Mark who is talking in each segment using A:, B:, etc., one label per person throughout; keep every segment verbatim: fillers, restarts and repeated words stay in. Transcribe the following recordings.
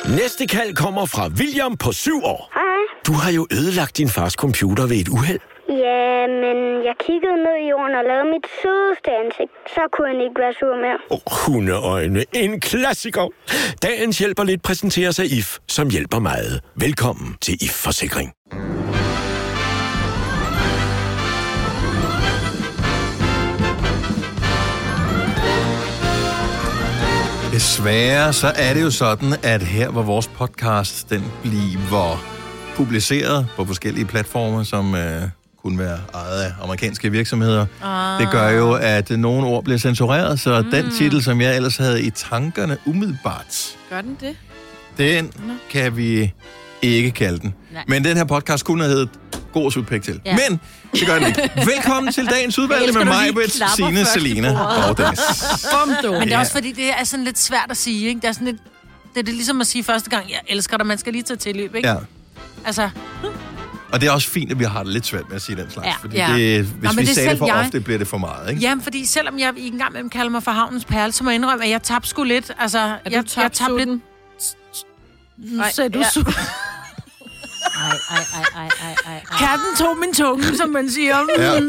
A: Næste kald kommer fra William på syv år.
B: Hej.
A: Du har jo ødelagt din fars computer ved et uheld.
B: Ja, men jeg kiggede ned i jorden og lavede mit sødeste ansigt. Så kunne han ikke være sur mere.
A: Oh, hundeøjne. En klassiker. Dagens hjælper lidt præsenteres af I F, som hjælper meget. Velkommen til I F Forsikring.
C: Desværre så er det jo sådan, at her hvor vores podcast den bliver publiceret på forskellige platformer, som øh, kunne være ejet af amerikanske virksomheder. Ah. Det gør jo, at nogle ord bliver censureret, så mm. den titel, som jeg ellers havde i tankerne umiddelbart,
D: gør den det?
C: Den Nå. kan vi ikke kalde den. Nej. Men den her podcast kunne have heddet God Sudpæk til. Ja. Men det gør den ikke. Velkommen til dagens udvalgte med mig, Britt, Signe, Selina og Dennis.
D: Men det er også fordi, det er sådan lidt svært at sige, ikke? Det er sådan lidt, det er det ligesom at sige første gang, jeg elsker dig, man skal lige tage tilløb, ikke?
C: Ja.
D: Altså...
C: Og det er også fint, at vi har det lidt svært med at sige den slags.
D: Ja.
C: Fordi
D: ja.
C: det, hvis
D: Nå,
C: vi
D: det
C: sagde det for
D: jeg...
C: ofte, bliver det for meget, ikke?
D: Jamen, fordi selvom jeg ikke engang mellem kalder mig for havnens perle, så må jeg indrømme, at jeg tabte sgu lidt. Altså, jeg, jeg tabte lidt...
E: Nej,
D: så er du
E: ja.
D: sur.
E: Ej, ej, ej, ej, ej, ej.
D: Katten tog min tunge, som man siger.
C: Ja.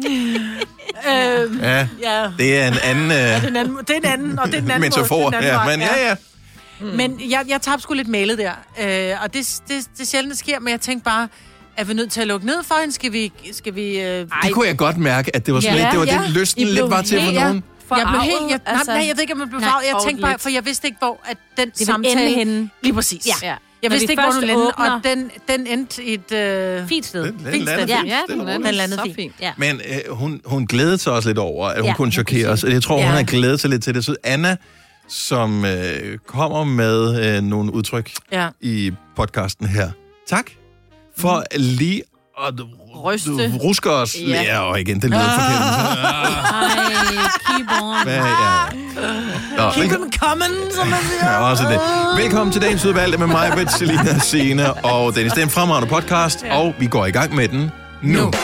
D: øhm,
C: ja.
D: ja.
C: Det er en anden... Uh...
D: Ja, det er en anden, det er en anden, og det er en anden
C: metafor,
D: måde, anden
C: ja, men ja, ja.
D: Mm. Men jeg, jeg tabte sgu lidt malet der, øh, og det, det, det sjældent det sker, men jeg tænkte bare, er vi nødt til at lukke ned for hende? Skal vi... Skal vi øh...
C: Det kunne jeg godt mærke, at det var sådan ja, lidt, det var ja. det, lysten lidt var til for ja. nogen.
D: For jeg blev helt... Jeg, altså, nej, jeg ved ikke, om jeg blev farvet. Jeg tænkte bare, for jeg vidste ikke, hvor at den det samtale...
E: Hende.
D: Lige præcis. Ja.
E: Ja.
D: Jeg
E: Når
D: vidste ikke, hvor du landede,
E: åbner...
D: og den, den endte i et... Øh...
E: Fint sted.
C: Den, den fint sted.
E: Ja,
C: fint.
E: ja,
C: den,
E: den,
D: den landede
E: fint.
D: fint.
E: Ja.
C: Men øh, hun, hun glædede sig også lidt over, at hun
E: ja,
C: kunne chokere os. Jeg tror, ja. hun har glædet sig lidt til det. Så Anna, som øh, kommer med øh, nogle udtryk ja. i podcasten her. Tak for mm. lige at
E: ryste.
C: Ruske os. Ja. ja, og igen, det lyder ah. forkert.
E: Ej, keep on.
C: Ja, ja. Nå,
D: keep them coming, som man siger.
C: Ja, også det. Velkommen til dagens udvalgte med mig, Britt, Selina, Signe og Dennis. Det er en fremragende podcast, ja. og vi går i gang med den nu. nu.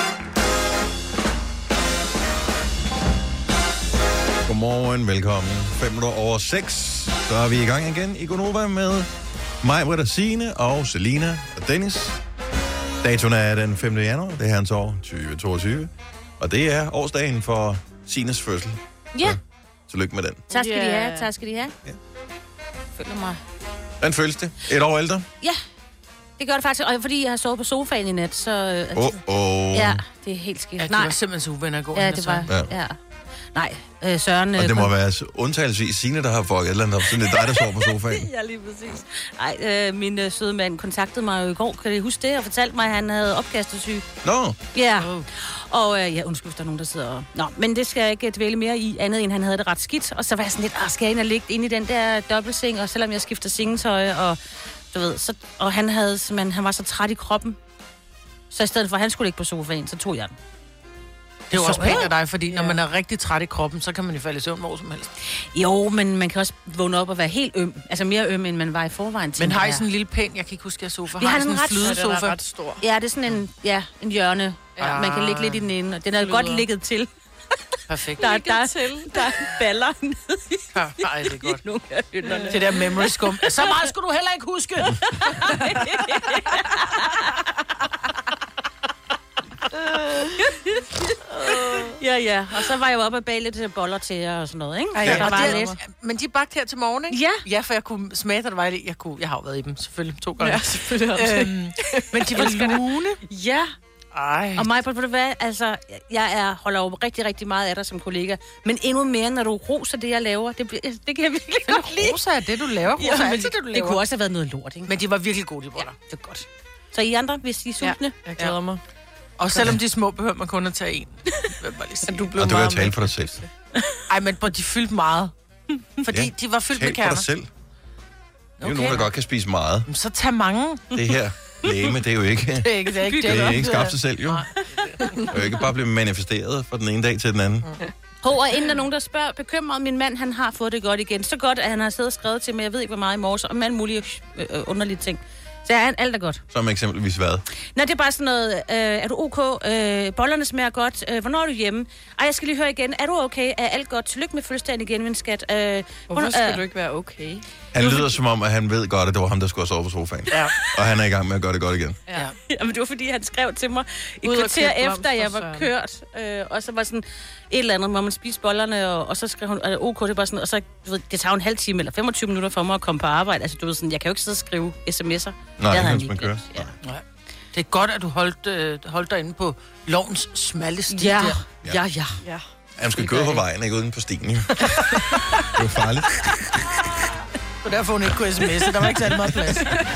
C: Godmorgen, velkommen. Fem minutter over seks. Så er vi i gang igen i Gonova med mig, Britt, Signe og Selina og Dennis. Datoen er den femte januar, det er hans år tyve toogtyve, og det er årsdagen for Sines fødsel.
E: Ja.
C: Så, tillykke med den.
E: Tak skal
D: yeah.
E: de have, tak skal de have.
C: Ja.
E: Følger mig.
C: Hvordan føles det? Et år ældre?
E: Ja, det gør det faktisk, og fordi jeg har sovet på sofaen i nat, så...
C: Åh, oh, oh.
E: Ja, det er helt skidt.
D: Ja, det var simpelthen så uvenner i går.
E: Ja, det var, ja. ja. Nej, øh, Søren...
C: Og det
E: øh,
C: må være undtagelsesvis Signe, der har fået et eller andet op, sådan det er dig, der sover på sofaen.
E: Ja, lige præcis. Nej, øh, min øh, søde mand kontaktede mig jo i går, kan I huske det, og fortalte mig, at han havde opkastesyg.
C: Nå. No.
E: Ja, oh. og øh, ja, undskyld, der er nogen, der sidder og... Nå, men det skal jeg ikke dvæle mere i, andet end han havde det ret skidt, og så var jeg sådan lidt, ah, skal jeg ind og ligge inde i den der dobbeltseng, og selvom jeg skifter sengetøj, og du ved, så, og han havde simpelthen, han var så træt i kroppen, så i stedet for, at han skulle ligge på sofaen, så tog jeg den.
D: Det er jo også pænt af dig, fordi når man er rigtig træt i kroppen, så kan man jo falde i søvn hvor som helst.
E: Jo, men man kan også vågne op og være helt øm. Altså mere øm, end man var i forvejen.
D: Men har I sådan en lille pæn, jeg kan ikke huske, jeg sofa.
E: Vi har, har sådan en
D: ret flydesofa.
E: Ja,
D: ret stor.
E: Ja, det er sådan en, ja, en hjørne. Ja. Man kan ligge lidt i den ene, og den er godt ligget til.
D: Perfekt.
E: Der, der, der, der er baller nede i.
D: Ja, nej, det er godt. Nogle af hylderne. Det der memory skum. Så meget skulle du heller ikke huske.
E: Ja, ja. Og så var jeg jo oppe og bage lidt boller til jer og sådan noget, ikke?
D: Ja, ja.
E: Der var
D: det,
E: lidt.
D: Men de bagte her til morgen, ikke?
E: Ja.
D: Ja, for jeg kunne smage, at der var det. Jeg, kunne, jeg har jo været i dem, selvfølgelig, to gange.
E: Ja, selvfølgelig også.
D: Øhm, men de var lune.
E: Ja.
D: Ej.
E: Og mig, ved du hvad, altså, jeg er, holder jo rigtig, rigtig meget af dig som kollega. Men endnu mere, når du roser det, jeg laver. Det, det kan jeg virkelig godt lide.
D: Rosa er det, du laver. Rosa
E: ja,
D: er altid det, du laver.
E: Det kunne også have været noget lort, ikke?
D: Men de var virkelig gode, de boller.
E: Ja, det er godt. Så I andre, hvis I er sultne?
D: Ja, jeg glæder ja. mig. Og selvom de er små, behøver man kun at tage en.
C: Og du blev og du kan tale for dig selv.
D: Ej, men de fyldte meget. Fordi ja, de var fyldt med kerner.
C: Tal for dig selv. Det er jo okay. nogen, der godt kan spise meget.
D: Så tag mange.
C: Det her læme, det er jo ikke...
D: Det er ikke, det er ikke,
C: det er ikke skabt sig selv, jo. Det er jo ikke bare blive manifesteret fra den ene dag til den anden.
E: Mm. Hov, og inden der er nogen, der spørger, bekymret, min mand, han har fået det godt igen. Så godt, at han har siddet og skrevet til mig, jeg ved ikke, hvor meget i morges, om alle mulige øh, underlige ting. Så er alt er godt.
C: Som eksempelvis hvad?
E: Nå, det er bare sådan noget, øh, er du ok? Øh, bollerne smager godt. Øh, hvornår er du hjemme? Ej, jeg skal lige høre igen. Er du okay? Er alt godt? Tillykke med fødselsdagen igen, min skat. Øh,
F: Hvorfor skal
E: øh,
F: du ikke være okay?
C: Han lyder som om, at han ved godt, at det var ham, der skulle have sovet på sofaen.
D: Ja.
C: Og han er i gang med at gøre det godt igen.
D: Ja.
E: Jamen, det var fordi, han skrev til mig et
F: Ud og
E: kvarter
F: købe
E: efter, jeg
F: blomster,
E: var
F: Søren.
E: kørt. Øh, og så var sådan et eller andet, hvor man spiste bollerne, og, og så skrev hun, er det ok, det er bare sådan, og så, du ved, det tager en halv time eller femogtyve minutter for mig at komme på arbejde. Altså, du ved sådan, jeg kan jo ikke sidde og skrive sms'er.
C: Nej,
E: Det
C: det
E: havde
C: kan
E: han
C: man
E: lige
C: køre.
E: glemt. Ja.
D: Nej. Det er godt, at du holdt, øh, holdt dig inde på lovens smalle sti
E: Ja,
D: der.
E: ja, ja.
F: Ja.
C: Han skal køre på vejen, ikke uden på stien. Det er farligt.
D: Og derfor hun ikke kunne sms'e. Der var ikke særlig meget plads.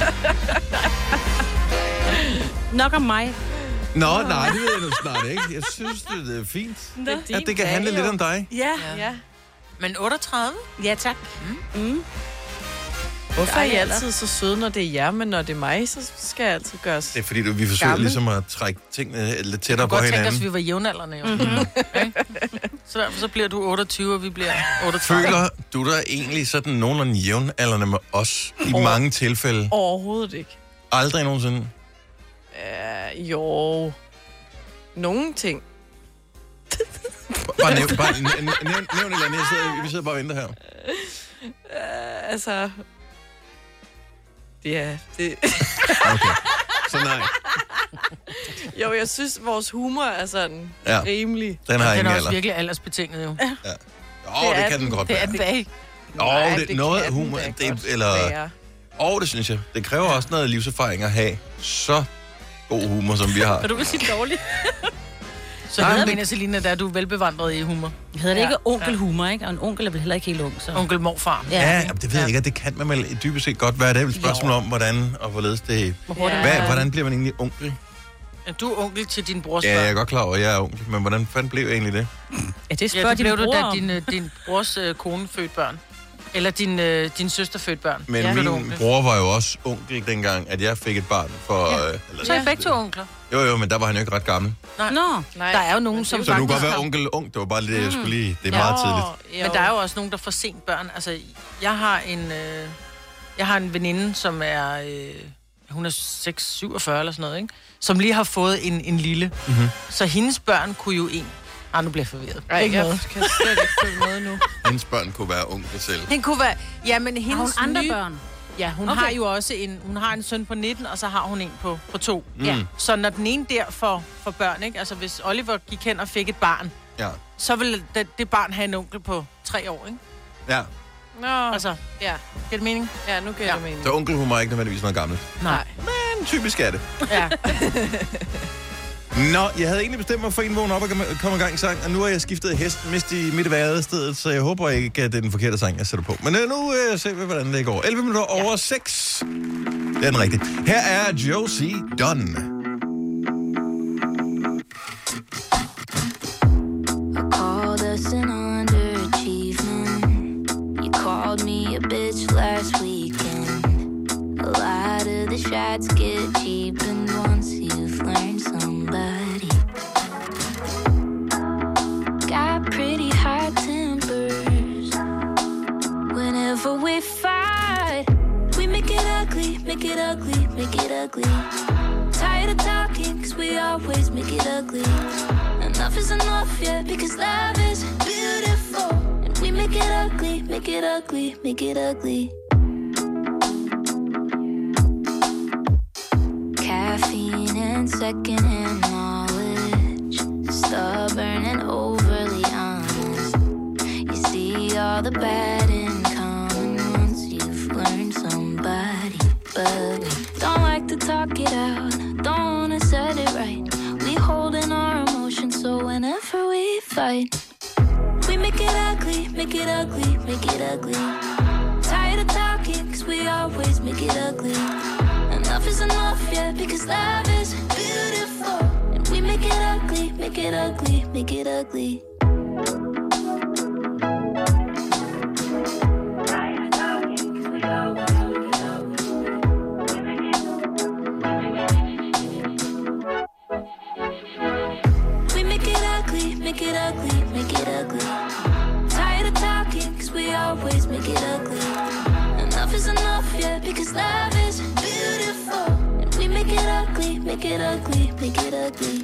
E: Nok om mig.
C: Nå, nej, det ved jeg nu snart ikke. Jeg synes, det er fint.
E: Nå.
C: At det kan handle lidt om dig.
E: Ja.
F: Ja.
D: Men otteogtredive?
E: Ja, tak. Mm.
F: Hvorfor er I
E: Ej,
F: altid så søde, når det er jer, men når det er mig, så skal jeg altid gøres...
C: Det er fordi, vi forsøger
F: Gammel.
C: ligesom at trække tingene lidt
D: Du
C: tættere
D: kunne
C: på
D: godt tænke os,
C: hinanden.
D: at vi var jævnaldrende, jo. Mm-hmm. Okay? Så derfor så bliver du otteogtyve, og vi bliver otteogtredive.
C: Føler du dig egentlig sådan nogenlunde jævnaldrende med os i
F: Over-
C: mange tilfælde?
F: Overhovedet ikke.
C: Aldrig nogensinde?
F: Uh, jo... Nogle ting.
C: Bare nævn, bare nævn, nævn, nævn et eller andet. Jeg sidder, vi sidder bare og venter her.
F: Uh, altså... Ja, det...
C: Okay. Så nej.
F: Jo, jeg synes, vores humor er sådan
C: Ja.
F: ja. rimelig.
C: Den har
D: Den
C: ingen
D: er
C: alder.
D: også virkelig aldersbetinget, jo.
C: Åh,
F: Det
C: det
F: er
C: kan den godt
D: Det er
C: være.
D: den da ikke.
C: Åh,
F: Nej,
C: det- noget
F: kan
C: humor,
F: den da
C: det-
F: godt
C: eller-
F: være.
C: Åh, det synes jeg. Det kræver også noget livserfaring at have så god humor, som vi har.
E: Og du vil sige dårligt.
D: Så
C: Nej,
D: Nej,
C: men
D: det
C: det-
D: mener Selina, der er du velbevandret i humor.
E: Hedder det
F: Ja.
E: ikke onkelhumor, ikke? Og en onkel er vel heller ikke helt ung, så...
D: Onkel morfar.
C: Ja, jamen, det ved jeg ikke, at det kan man vel dybest set godt være. Det er vel et spørgsmål om, hvordan og hvorledes det...
F: Ja.
C: Hvad, hvordan bliver man egentlig onkel?
D: Er du onkel til din brors
C: Ja, jeg er
D: børn?
C: godt klar over, at jeg er onkel, men hvordan fanden blev jeg egentlig det?
E: Ja, det
D: Ja,
E: spørger
D: det
E: din
D: blev du,
E: bror
D: da
E: om.
D: din, øh, din brors øh, kone fødte børn. Eller din, øh, din søster fødte børn.
C: Men
D: Ja, blev du
C: min
D: onkel.
C: bror var jo også onkel dengang, at jeg fik et barn for... Ja. Øh, eller,
D: Så er I begge to onkler.
C: Jo, jo, men der var han jo ikke ret gammel.
E: Nå,
F: Nej.
D: Der er jo nogen,
F: Men
D: som
F: det
C: Så du kan
D: faktisk
C: godt være
D: har-
C: onkel ung. Det var bare det, jeg skulle lige... Det er meget tidligt.
F: Jo.
D: Men der er jo også nogen, der får sent børn. Altså, jeg har en, øh, jeg har en veninde, som er... Øh, hun er seks syvogfyrre eller sådan noget, ikke? Som lige har fået en, en lille. Mm-hmm. Så hendes børn kunne jo en... Ah, nu bliver jeg forvirret.
F: Ej,
D: Ikke
F: jeg
D: noget.
F: kan slet ikke følge med nu.
C: Hendes børn kunne være onkel selv.
D: Den kunne være... Ja, men hendes
E: har hun andre
D: nye...
E: børn?
D: Ja, hun
E: Okay.
D: okay. har jo også en... Hun har en søn på nitten, og så har hun en på, på to.
C: Mm.
D: Ja. Så når den ene der får, får børn, ikke? Altså, hvis Oliver gik hen og fik et barn,
C: Ja.
D: så vil det, det barn have en onkel på tre år, ikke?
C: Ja.
D: Nå. Altså,
F: Ja,
D: giver det mening?
F: ja nu giver
D: Ja.
F: det mening.
C: Så onkelhumor er ikke nødvendigvis noget gammelt.
D: Nej.
C: Men typisk er det.
D: Ja.
C: Nå, jeg havde egentlig bestemt mig for en vågen op og komme- komme i gang i sang, og nu har jeg skiftet hest midt i midt i værestedet, så jeg håber ikke, at det er den forkerte sang, jeg sætter på. Men øh, nu øh, ser vi, hvordan det går. elleve minutter over seks. Det er den rigtige. Her er Josie Dunn.
G: Called us an underachievement. You called me a bitch last weekend. A lot of the shots get cheapened once you've learned somebody. Got pretty high tempers. Whenever we fight, we make it ugly, make it ugly, make it ugly. Tired of talking, cause we always make it ugly. Enough is enough, yeah, because love is beautiful. And we make it ugly, make it ugly, make it ugly. Caffeine and secondhand knowledge. Stubborn and overly honest. You see all the bad in common once you've learned somebody. But we don't like to talk it out, don't wanna set it right. We hold in our emotions, so whenever we fight, we make it ugly, make it ugly, make it ugly. Tired of talking, cause we always make it ugly. Enough is enough, yeah, because love is beautiful. And we make it ugly, make it ugly, make it ugly. Make it ugly, make it ugly. Tired of talking, cause we always make it ugly. Enough is enough, yeah, because love is beautiful. make it ugly, make it ugly.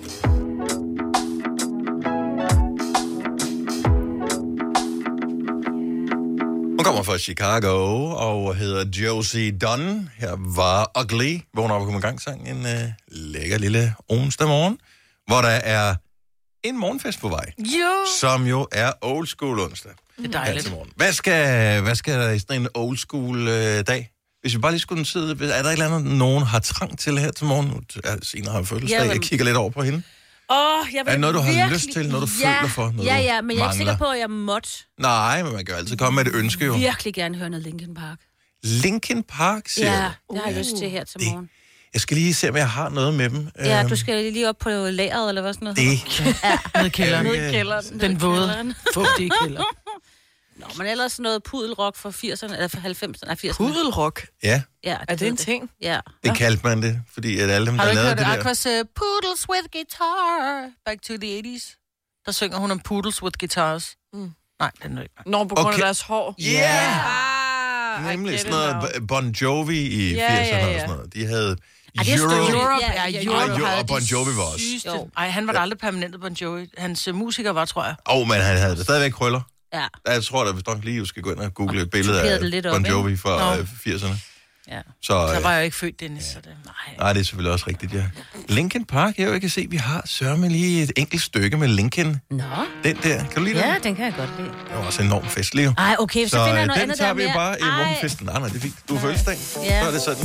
C: Hun kommer fra Chicago og hedder Josie Dunn. Her var Ugly. Vågner op og kommer i gang sang en uh, lækker lille onsdag morgen, hvor der er en morgenfest på vej.
D: Jo.
C: Som jo er old school onsdag.
D: Det er dejligt.
C: Hvad skal, hvad skal der i sådan en old school uh, dag? Hvis vi bare lige skulle sidde, er der et eller andet, nogen har trang til her til morgen? Signe har fødselsdag, ja, men... jeg kigger lidt over på hende.
E: Åh, oh, jeg
C: er det noget, du har
E: virkelig...
C: lyst til, noget du
E: ja,
C: føler for, noget
E: ja, ja, men jeg er
C: mangler?
E: ikke sikker på, at jeg måtte.
C: Nej, men man kan jo altid komme med et ønske, jo.
E: Jeg vil virkelig gerne høre noget Linkin Park.
C: Linkin Park, siger
E: Ja,
C: du?
E: det har jeg lyst til her til morgen.
C: Jeg skal lige se, om jeg har noget med dem.
E: Ja, du skal lige op på lageret, eller hvad sådan noget?
C: Det.
E: Ja,
D: ned i kælderen.
E: Ned i kælderen.
D: Den våde, fugtige kælder.
E: Nå, men ellers noget pudelrock fra firserne, eller fra halvfemserne, nej, firserne.
F: Pudelrock?
C: Ja.
E: Ja,
F: er det en ting?
E: Ja.
C: Det kaldte man det, fordi at alle dem, der lavede det der...
D: Har du ikke hørt Aqua's uh, Poodles with Guitar, Back to the eighties? Der synger hun om Poodles with Guitars. Mm. Nej, den er ikke.
F: Nå, på grund
C: Okay.
F: af deres hår.
C: Ja! Yeah!
F: Ah,
C: Nemlig sådan noget Bon Jovi i
F: Ja,
C: firserne
F: ja, ja.
C: og sådan noget. De havde
E: Ej, det er
C: Euro...
E: stort.
D: Europe,
E: Ja,
D: ja,
E: ja,
D: Europe
C: ja.
D: havde
C: Og Bon
D: de
C: Jovi var også.
D: sygeste-
E: Jo.
D: Ej, han var da aldrig permanent Bon Jovi. Hans uh, musiker var, tror jeg.
C: Åh, oh, men han havde det stadigvæk krøller.
E: Ja.
C: Jeg tror, at hvis du lige skal gå ind og google et billede
E: tuperede
C: af
E: det lidt op,
C: Bon
E: ikke?
C: Jovi fra
D: Nå.
C: øh, firserne.
E: Ja.
C: Så,
D: Så
C: øh,
D: var jeg jo ikke født, Dennis. Så det, nej.
C: nej, det er selvfølgelig også rigtigt, ja. Linkin Park, jeg kan se, vi har sørme lige et enkelt stykke med Linkin.
E: Nå.
C: Den der, kan du lide
E: Ja,
C: den?
E: den kan jeg godt lide.
C: Det var også enormt festlig, jo.
E: Ej, okay, så,
C: Så
E: finder jeg
C: øh,
E: noget
C: den
E: andet
C: tager
E: der
C: vi
E: mere.
C: bare i
E: Ej.
C: morgenfesten. Nej, nej, det er fint. Du har fødselsdag.
E: Ja.
C: Så er det sådan.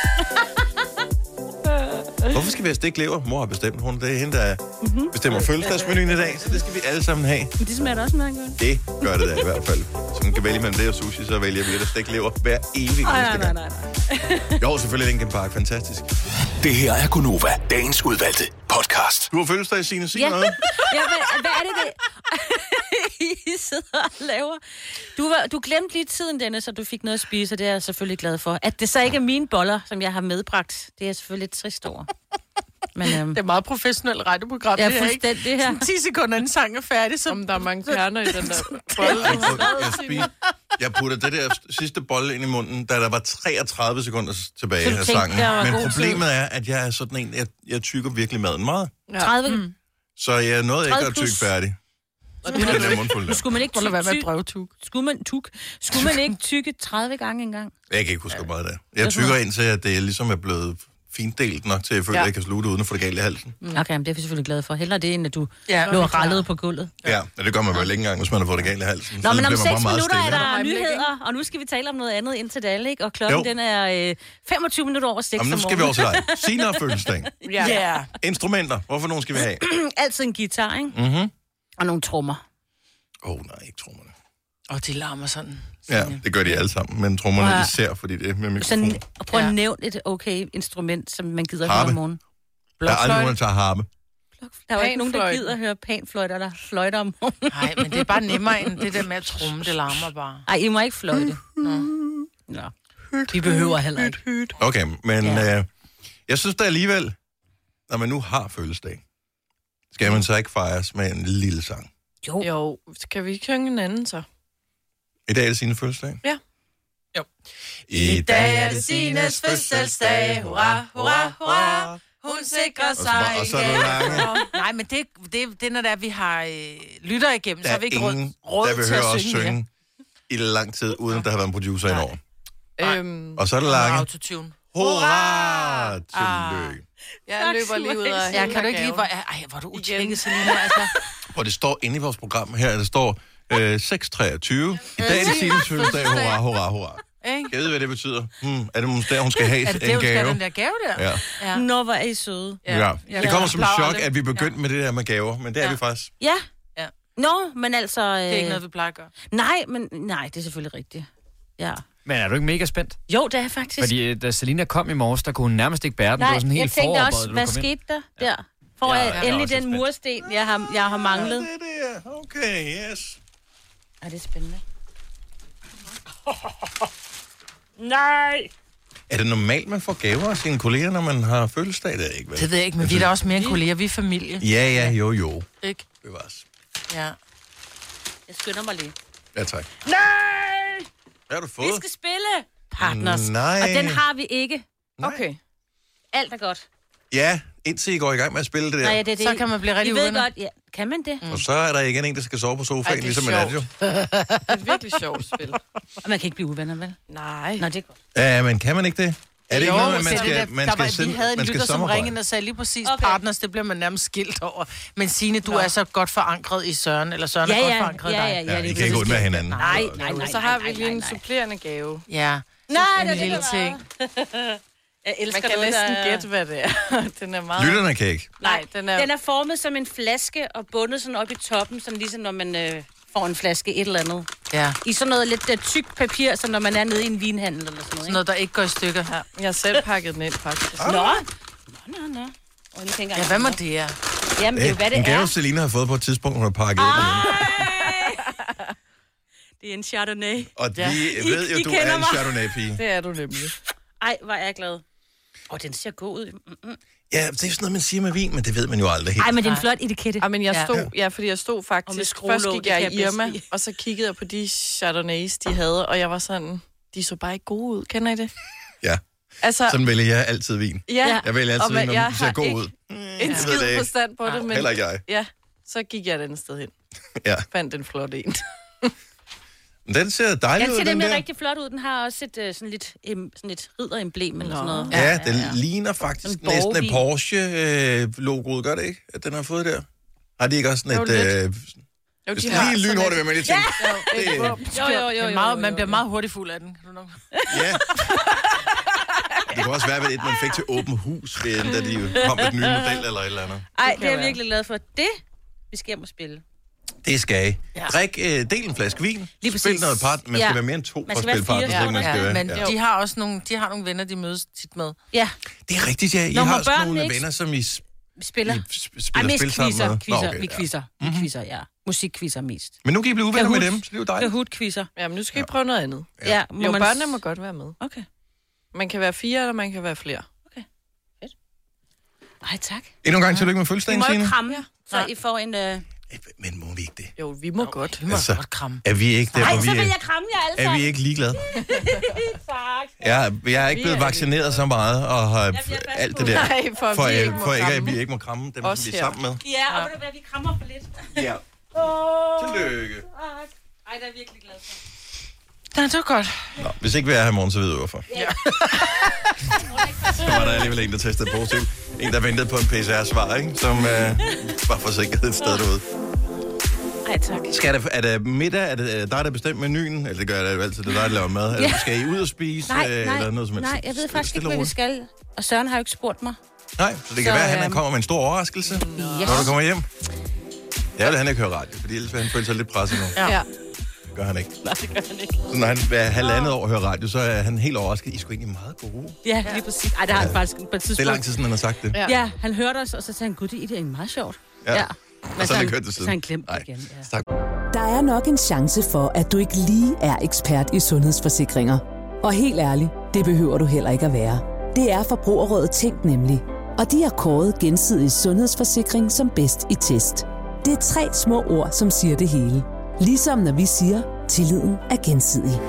C: Hvorfor skal vi have stegt lever? Mor har bestemt. Hun, det er hende, der mm-hmm. bestemmer fødselsdagsmenuen i dag, så det skal vi alle sammen have.
E: Men det smager da også meget godt.
C: Det gør det da i hvert fald. Så man kan vælge mellem det og sushi, så vælger vi lidt at stegt lever hver evig
E: Nej,
C: eneste
E: nej,
C: gang.
E: nej, nej.
C: Jo, selvfølgelig Linkin Park. Fantastisk.
A: Det her er Gunova, dagens udvalgte podcast.
C: Du har fødselsdag, Signe. Sig
E: Ja.
C: noget.
E: Ja, hvad, hvad er det, det? I sidder og laver. Du, var, du glemte lige tiden, Dennis, så du fik noget at spise, og det er jeg selvfølgelig glad for. At det så ikke er mine boller, som jeg har medbragt, det er jeg selvfølgelig lidt trist over. Men, øhm,
D: Det er meget professionelt radioprogram,
E: ja,
D: det her, ikke?
E: fuldstændig det her.
D: Sådan ti sekunder inden sang er færdig, så...
F: Om der er mange kerner i den der bolle.
C: Jeg, jeg, spiste, jeg puttede det der sidste bolle ind i munden, da der var treogtredive sekunder tilbage
E: Så du
C: af
E: tænkte,
C: sangen.
E: der var
C: Men
E: god
C: problemet er, at jeg er sådan en, jeg, jeg tykker virkelig maden meget.
E: tredive. Mm.
C: Så jeg nåede ikke
E: tredive
C: at tykke
E: plus.
C: færdig.
E: Og
C: Det er den mundfuld der.
E: Skulle man ikke
D: Må lade være med
E: ty-
D: at brøvtug.
E: skulle man, tuk, skulle man ikke tykke tredive gange engang?
C: Jeg kan ikke huske, hvor meget det er. Jeg tykker indtil, at det ligesom er blevet fintdelt nok til, at jeg føler,
F: Ja.
C: at jeg kan sluge det uden at få det galt i halsen.
E: Mm. Okay, men det er vi selvfølgelig glade for. Hellere det, end at du
D: Ja,
E: lå
D: okay,
E: rallet på gulvet.
C: Ja, og det gør man vel ikke engang, hvis man har fået det galt i halsen.
E: Nå,
C: Så
E: men om
C: bliver man bare
E: seks
C: meget
E: minutter er
C: stille.
E: der
F: Øjeblik,
E: nyheder, og nu skal vi tale om noget andet indtil det ikke? Og klokken,
C: Jo.
E: den er øh, femogtyve minutter over seks
C: Jamen, nu
E: om
C: skal vi
E: morgenen.
C: over til dig. Signe og fødselsdag.
F: Ja.
D: Ja.
C: Instrumenter. Hvorfor nogen skal vi have?
E: Altid en guitar, ikke?
C: Mhm.
E: Og nogle trommer.
C: Åh, oh, nej, ikke trommerne.
D: Og de larmer sådan.
C: Ja, det gør de alle sammen, men trommerne
E: Ja.
C: især, fordi det er med mikrofon.
E: Sådan, og prøv at
D: Ja.
E: nævne et okay instrument, som man gider
C: Harpe.
E: høre om morgenen.
C: Der er aldrig nogen, der tager harpe.
E: Der er jo ikke nogen, der
F: Panfløjten.
E: gider høre panfløjter, der fløjter om morgenen.
D: Nej, men det er bare nemmere end det der med at tromme. Det larmer bare.
E: Ej, I må ikke fløjte. Nå. Nå.
D: Vi behøver heller ikke.
C: Okay, men
E: Ja.
C: øh, jeg synes da alligevel, når man nu har fødselsdag, skal man så ikke fejres med en lille sang.
E: Jo.
F: Jo, kan vi ikke synge en anden så?
C: I dag er det Sines fødselsdag?
F: Ja.
D: Jo.
C: I
D: dag er det Sines fødselsdag. Hurra, hurra, hurra. Hun sikrer
C: så bare- og så er der lange.
D: Nej, men det, det, det er, når det er, vi har øh, lytter igennem,
C: Der
D: så har
C: er
D: vi ikke
C: ingen,
D: råd, råd
C: der vil
D: til
C: høre
D: at
C: os
D: synge,
C: synge i lang tid, uden at der har været en producer indover.
F: Øhm,
C: Og så er det
D: mere.
C: lange.
D: Autotune.
C: Hurra!
D: Ah.
C: Tillykke.
F: jeg
E: Tak
F: løber
E: skal
F: lige
E: du
F: ud af
E: have.
D: Ja, kan du ikke lige...
F: gave.
D: Hvor, ej, hvor er du
F: Igen.
D: utjekket, Selina, altså.
C: Og det står inde i vores program her, der står øh, seks treogtyve. I dag er det Sines fødselsdag. Hurra, hurra, hurra.
D: Ikke?
C: Jeg ved, hvad det betyder. Hmm, er det måske der, hun skal have
D: Er det
C: en
D: det, hun skal
C: gave?
D: have den der gave der?
C: Ja.
D: Ja.
E: Nå, hvor er I søde.
C: Ja. ja.
D: Ja.
C: Det kommer som et
D: Plejer
C: chok,
D: aldrig.
C: at vi begyndte med det der med gaver, men det er
D: Ja.
C: vi faktisk.
E: Ja.
D: Ja.
E: Nå, men altså... Øh...
D: Det er ikke noget, vi plejer at gøre.
E: Nej, men nej, det er selvfølgelig rigtigt. Ja.
H: Men er du ikke mega spændt?
E: Jo, det er faktisk...
H: Fordi øh, da Selina kom i morges, der kunne hun nærmest ikke bære den.
E: Nej,
H: det var sådan
E: jeg
H: helt
E: tænkte
H: foroverbøjet,
E: også,
H: da du
E: hvad
H: kom ind.
E: skete der der? Får
H: Ja,
E: jeg
H: jeg er
E: endelig
H: også
E: den
H: spændt.
E: mursten, jeg har, jeg har manglet?
C: Det er det, okay, yes.
E: Er det spændende? Nej!
C: Er det normalt, man får gaver af sine kolleger, når man har fødselsdag? Det er ikke, vel?
D: Det ved jeg ikke, men vi er da også mere end kolleger. Vi er familie.
C: Ja, ja, jo, jo.
D: Ikke?
C: Bevares.
D: Ja.
E: Jeg skynder mig lige.
C: Ja, tak.
E: Nej!
C: Hvad har du
E: Vi
C: fået?
E: skal spille Partners.
C: Nej.
E: Og den har vi ikke.
F: Okay.
E: Alt er godt.
C: Ja, indtil I går i gang med at spille det der.
E: Nej, ja, det er det.
D: Så kan man blive rigtig
E: Vi ved
D: uvenner.
E: godt, ja. Kan man det?
C: Mm. Og så er der igen en, der skal sove på sofaen,
F: Ej, det er
C: ligesom man er det jo.
F: Det er et virkelig sjovt spil.
E: Og man kan ikke blive uvenner, vel?
F: Nej.
E: Nå, det er godt.
C: Ja, men kan man ikke det? Er det ikke
D: Jo,
C: noget, man
D: så
C: skal,
D: det der,
C: man
D: der
C: skal,
D: var,
C: sende,
D: vi havde en
C: man skal
D: lytter, som
C: samarbejde?
D: ringede og sagde lige præcis,
E: Okay.
D: okay. Partners, det bliver man nærmest skilt over. Men Signe, du er så godt forankret i Søren, eller Søren
E: Ja,
D: er godt
E: ja,
D: forankret i
E: ja,
D: dig.
E: ja, ja.
C: Ja,
E: det
C: I
E: er
C: kan ikke
E: præcis
C: undvære
E: det.
C: hinanden.
E: Nej, nej, nej.
F: Og så har
E: nej,
F: vi lige
E: nej,
F: en
E: nej.
F: supplerende gave.
D: Ja,
E: Nej,
D: en
E: det er
D: lille
E: det,
D: ting.
E: Jeg elsker
F: Man kan
E: noget,
F: næsten
E: der-
F: gætte, hvad det er. Den er meget...
C: Lytterne kan ikke.
F: Nej, den er...
E: Den er formet som en flaske og bundet sådan op i toppen, sådan ligesom når man øh, får en flaske et eller andet.
D: Ja.
E: I sådan noget lidt uh, tykt papir, som når man er nede i en vinhandel eller sådan noget.
D: Sådan noget, der ikke går i stykker.
F: Ja, jeg har selv pakket den ind, faktisk.
E: Nå. Nå, nå, nå. Og nu tænker
D: Ja, hvad må det er?
E: Jamen, det er jo, hvad det
C: En gave,
E: er.
C: Selina har fået på et tidspunkt, hun har pakket ind.
E: Det er en Chardonnay.
C: Og vi
E: Ja.
C: ved jo,
E: I- I
C: du
E: kender
C: er en
E: mig.
C: Chardonnay-pige.
F: Det er du nemlig.
E: Ej, hvor er jeg glad. Åh, oh, den ser god ud. Mm-mm.
C: Ja, det er sådan noget, man siger med vin, men det ved man jo aldrig helt.
E: Ej, men det er en flot etikette.
F: Ja, men jeg
D: Ja.
F: stod, ja, fordi jeg stod
E: Og med
F: faktisk,
E: skruelåg,
F: først
E: det
F: gik
E: kan
F: jeg
E: jeg
F: i
E: bedst
F: Irma,
E: lide.
F: og så kiggede jeg på de Chardonnays, de havde, og jeg var sådan, de så bare ikke gode ud. Kender I det?
C: Ja,
F: Altså,
C: sådan vælger jeg altid vin.
F: ja,
C: Jeg vælger
F: og
C: altid
F: hvad-
C: vin, når
F: jeg
C: den ser
F: har
C: god
F: ikke
C: ud.
F: en
C: ved det
F: skid
C: ikke.
F: forstand på det, men
C: Heller ikke jeg.
F: ja, så gik jeg et andet sted hen.
C: Ja.
F: Fandt en flot en.
C: Men den ser dejlig
E: Jeg
C: ud,
E: ser
C: den
E: nemlig
C: der.
E: rigtig flot ud. Den har også et uh, sådan lidt, em, sådan et ridderemblem eller sådan noget.
C: Ja, den ligner faktisk
E: En
C: næsten et
E: borgerbil.
C: Porsche-logoet, gør det ikke? At den har fået der. Har de ikke også sådan
F: Jo,
C: et...
F: lidt.
C: Øh,
F: Jo,
C: hvis
F: de
C: det
F: har
C: lige
F: sådan
C: lynhurtigt,
F: et-
C: vil man lige tænke...
F: Jo,
C: Det-
F: et våben.
E: Jo, jo, jo,
D: Det er
E: jo,
D: meget,
E: jo,
D: man
E: jo.
D: bliver meget hurtigt fuld af den. Kan du nok?
C: Ja. Det kan også være, at man fik til åben hus, ved, da de kom med den nye model eller et eller andet.
E: Ej,
F: kan
E: det er jeg
F: være.
E: virkelig glad for. Det, vi skal hjem og spille.
C: Det skal I.
D: Ja.
C: Drik, øh, del en flaske vin.
E: Lige præcis.
C: Spil noget part. Man skal
E: Ja.
C: være mere end to
E: Man
C: for at
E: skal
C: spille
E: være fire.
C: partner. Ja, man skal
D: Ja,
C: være.
D: men
C: Ja.
D: de har også nogle, de har nogle venner, de mødes tit med.
E: Ja,
C: Det er rigtigt, ja. I
E: Nå, må
C: har sådan
E: børnene
C: nogle
E: ikke-
C: venner, som I, s-
E: vi spiller.
C: I sp-
E: Ej,
C: spiller
E: mest
C: spil sammen
E: quizzer,
C: med.
E: quizzer,
C: Nå, okay,
E: vi
C: ja.
E: quizzer, vi quizzer, ja. Musikquizzer mest.
C: Men nu kan I blive uvenner med
E: Kahoot.
C: dem, så det er jo dejligt.
E: Kahoot-quizzer.
F: Ja, men nu skal vi prøve noget andet.
E: Ja, ja må
F: Jo,
E: man...
F: børnene må godt være med.
E: Okay,
F: Man kan være fire, eller man kan være flere.
E: okay. Fedt. Ej, tak.
C: Endnu en gang tillykke med
E: I
C: fødselsdagen,
E: må jo
C: Signe.
E: kramme, så I får en... Øh...
C: Men må vi ikke det?
F: Jo, vi må godt.
D: Vi må
C: Altså,
D: godt kramme.
C: Er vi ikke der,
E: Ej,
C: hvor
E: så
C: vi
E: vil
C: er,
E: jeg kramme jer alle
C: er vi
E: sammen.
C: ikke ligeglade?
E: Tak.
C: Jeg, jeg er ikke
F: Vi
C: blevet
F: er
C: vaccineret så meget, og har
E: bliver fast
C: alt det
E: på.
C: der.
F: Nej, for,
C: For,
F: vi
C: øh,
F: ikke må
C: for ikke, at
F: kramme.
C: vi ikke må kramme dem,
F: Os
C: som vi er
F: her.
C: sammen med.
E: Ja, og ved du hvad, vi krammer for lidt.
C: Ja.
E: Åh,
C: Tillykke.
E: tak. Ej, det er jeg virkelig glad for.
D: Ja, det var godt.
C: Nå, hvis ikke vi er her i morgen, så ved du hvorfor.
E: Ja.
C: Så var der alligevel en, der testede positivt. En, der ventede på en P C R-svar, ikke? Som øh, var forsikret et sted derude.
E: Ej, tak.
C: Skal det, er det middag? Er det er dig, der bestemt menuen? Eller det gør jeg jo altid, det er dig, der laver mad. Eller
E: Ja.
C: skal I ud og spise?
E: Nej,
C: øh,
E: nej,
C: eller noget som helst?
E: nej, jeg ved faktisk
C: Stille
E: ikke,
C: og
E: hvad vi
C: roligt.
E: skal. Og Søren har jo ikke spurgt mig.
C: Nej, så det kan
E: Så,
C: være, at han
E: øhm,
C: kommer med en stor overraskelse,
E: Yes.
C: når du kommer hjem. Jeg vil han ikke høre radio, fordi ellers vil han føle sig lidt presset nu.
F: Ja.
C: Det gør han ikke.
E: Nej, det gør han ikke.
C: Så når han hver halvandet år hører radio, så er han helt overrasket. I er sgu egentlig meget gode.
E: Ja, lige præcis. Ej, det har han faktisk på et
C: Det er
E: tidspunkt.
C: lang tid siden, han har sagt det.
F: Ja.
E: Ja, han hørte os, og så sagde han, gud, det er egentlig meget sjovt.
C: Ja.
E: Ja.
C: Og så har han kørt det
E: Så
C: siden.
E: har han glemt
C: Nej.
E: det igen. Ja.
C: Tak.
I: Der er nok en chance for, at du ikke lige er ekspert i sundhedsforsikringer. Og helt ærligt, det behøver du heller ikke at være. Det er Forbrugerrådet Tænk nemlig. Og de har kåret gensidig sundhedsforsikring som bedst i test. Det er tre små ord, som siger det hele. Ligesom når vi siger, tilliden er gensidig.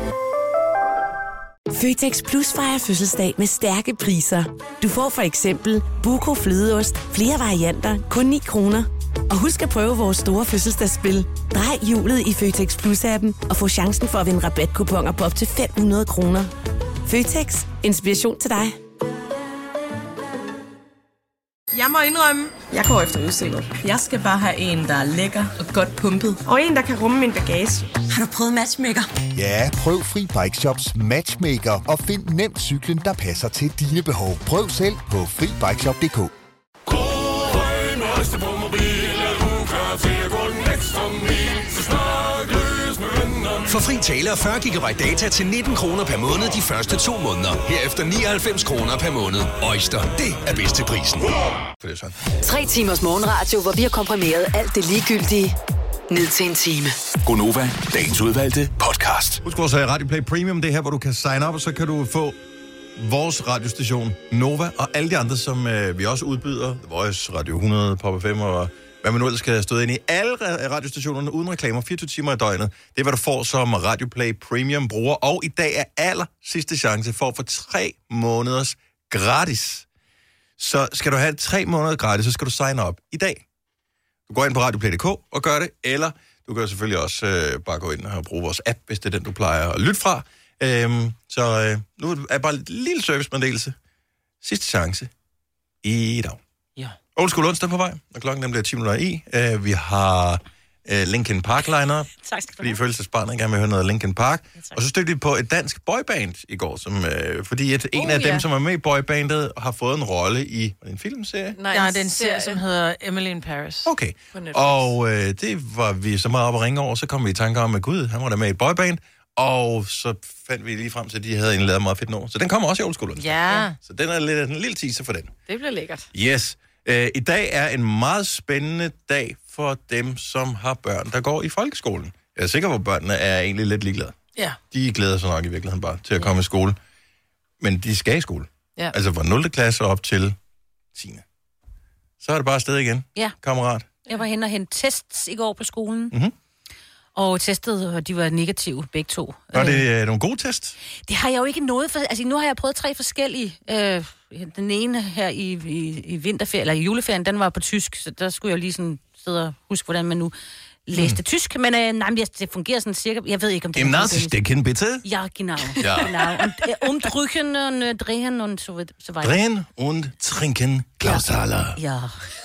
J: Føtex Plus fejrer fødselsdag med stærke priser. Du får for eksempel Buko Flødeost, flere varianter, kun ni kroner. Og husk at prøve vores store fødselsdagsspil. Drej hjulet i Føtex Plus-appen og få chancen for at vinde rabatkuponer på op til fem hundrede kroner. Føtex. Inspiration til dig.
K: Jeg må indrømme, jeg går efter udseende. Jeg skal bare have en, der er lækker og godt pumpet. Og en, der kan rumme min bagage.
J: Har du prøvet Matchmaker?
L: Ja, prøv Fri Bike Shops Matchmaker og find nemt cyklen, der passer til dine behov. Prøv selv på fri bike shop punktum d k.
M: For fri tale og fyrre gigabyte data til nitten kroner per måned de første to måneder. Herefter nioghalvfems kroner per måned. Øjster, det er bedst til prisen.
C: For det er sådan.
N: Tre timers morgenradio, hvor vi har komprimeret alt det ligegyldige ned til en time.
M: Gonova, dagens udvalgte podcast.
C: Husk vores Radio Play Premium, det er her, hvor du kan sign up, og så kan du få vores radiostation Nova og alle de andre, som øh, vi også udbyder. The Voice, Radio hundrede, Pop F M og hvad man nu ellers skal stå ind i. Alle radiostationerne uden reklamer, fireogtyve timer i døgnet. Det er, hvad du får som Radio Play Premium bruger. Og i dag er aller sidste chance for at få tre måneders gratis. Så skal du have tre måneder gratis, så skal du signe op i dag. Du går ind på radioplay punktum d k og gør det, eller du kan selvfølgelig også øh, bare gå ind og bruge vores app, hvis det er den, du plejer at lytte fra. Øhm, så øh, nu er bare en lille servicemeddelelse. Sidste chance i dag.
D: Ja.
C: Old School onsdag på vej, og klokken den bliver ti minutter i. Uh, vi har uh, Linkin Park line-up,
E: tak skal du
C: fordi følelsesbarnet gerne vil høre noget Linkin Park. Ja, og så stødte vi på et dansk boyband i går, som, uh, fordi at en
D: oh,
C: af dem,
D: ja.
C: som er med i boybandet, har fået en rolle i en filmserie.
D: Nej, ja, det er en serie, som hedder Emily in Paris.
C: Okay, og uh, det var vi så meget op at ringe over, så kom vi i tanke om, at gud, han var der med i et boyband. Og så fandt vi lige frem til, at de havde en lavet meget fedt nummer. Så den kommer også i Old School.
D: Ja.
C: Så den er lidt, en lille teaser for den.
F: Det bliver lækkert.
C: Yes. Uh, I dag er en meget spændende dag for dem, som har børn, der går i folkeskolen. Jeg er sikker på, at børnene er egentlig lidt ligeglade.
D: Ja.
C: De glæder sig nok i virkeligheden bare til at komme i skole. Men de skal i skole.
D: Ja.
C: Altså fra nul klasse op til tiende Så er det bare afsted igen,
E: ja.
C: kammerat.
E: Jeg var hen og hente tests i går på skolen.
C: Mm-hmm.
E: Og testede, og de var negative, begge to.
C: Og det er nogle gode test?
E: Det har jeg jo ikke noget for. Altså, nu har jeg prøvet tre forskellige. Øh, den ene her i, i, i vinterferien, eller i juleferien, den var på tysk, så der skulle jeg lige sådan sidde og huske, hvordan man nu læste mm. tysk. Men øh, nej, det fungerer sådan cirka. Jeg ved ikke, om det
C: Im Nazistecken, bitte?
E: Ja, genau.
C: Ja.
E: genau. Und, äh, umdrücken und äh, drehen und so, so weiter.
C: Drehen und trinken, Klaus Thaler.
E: Ja.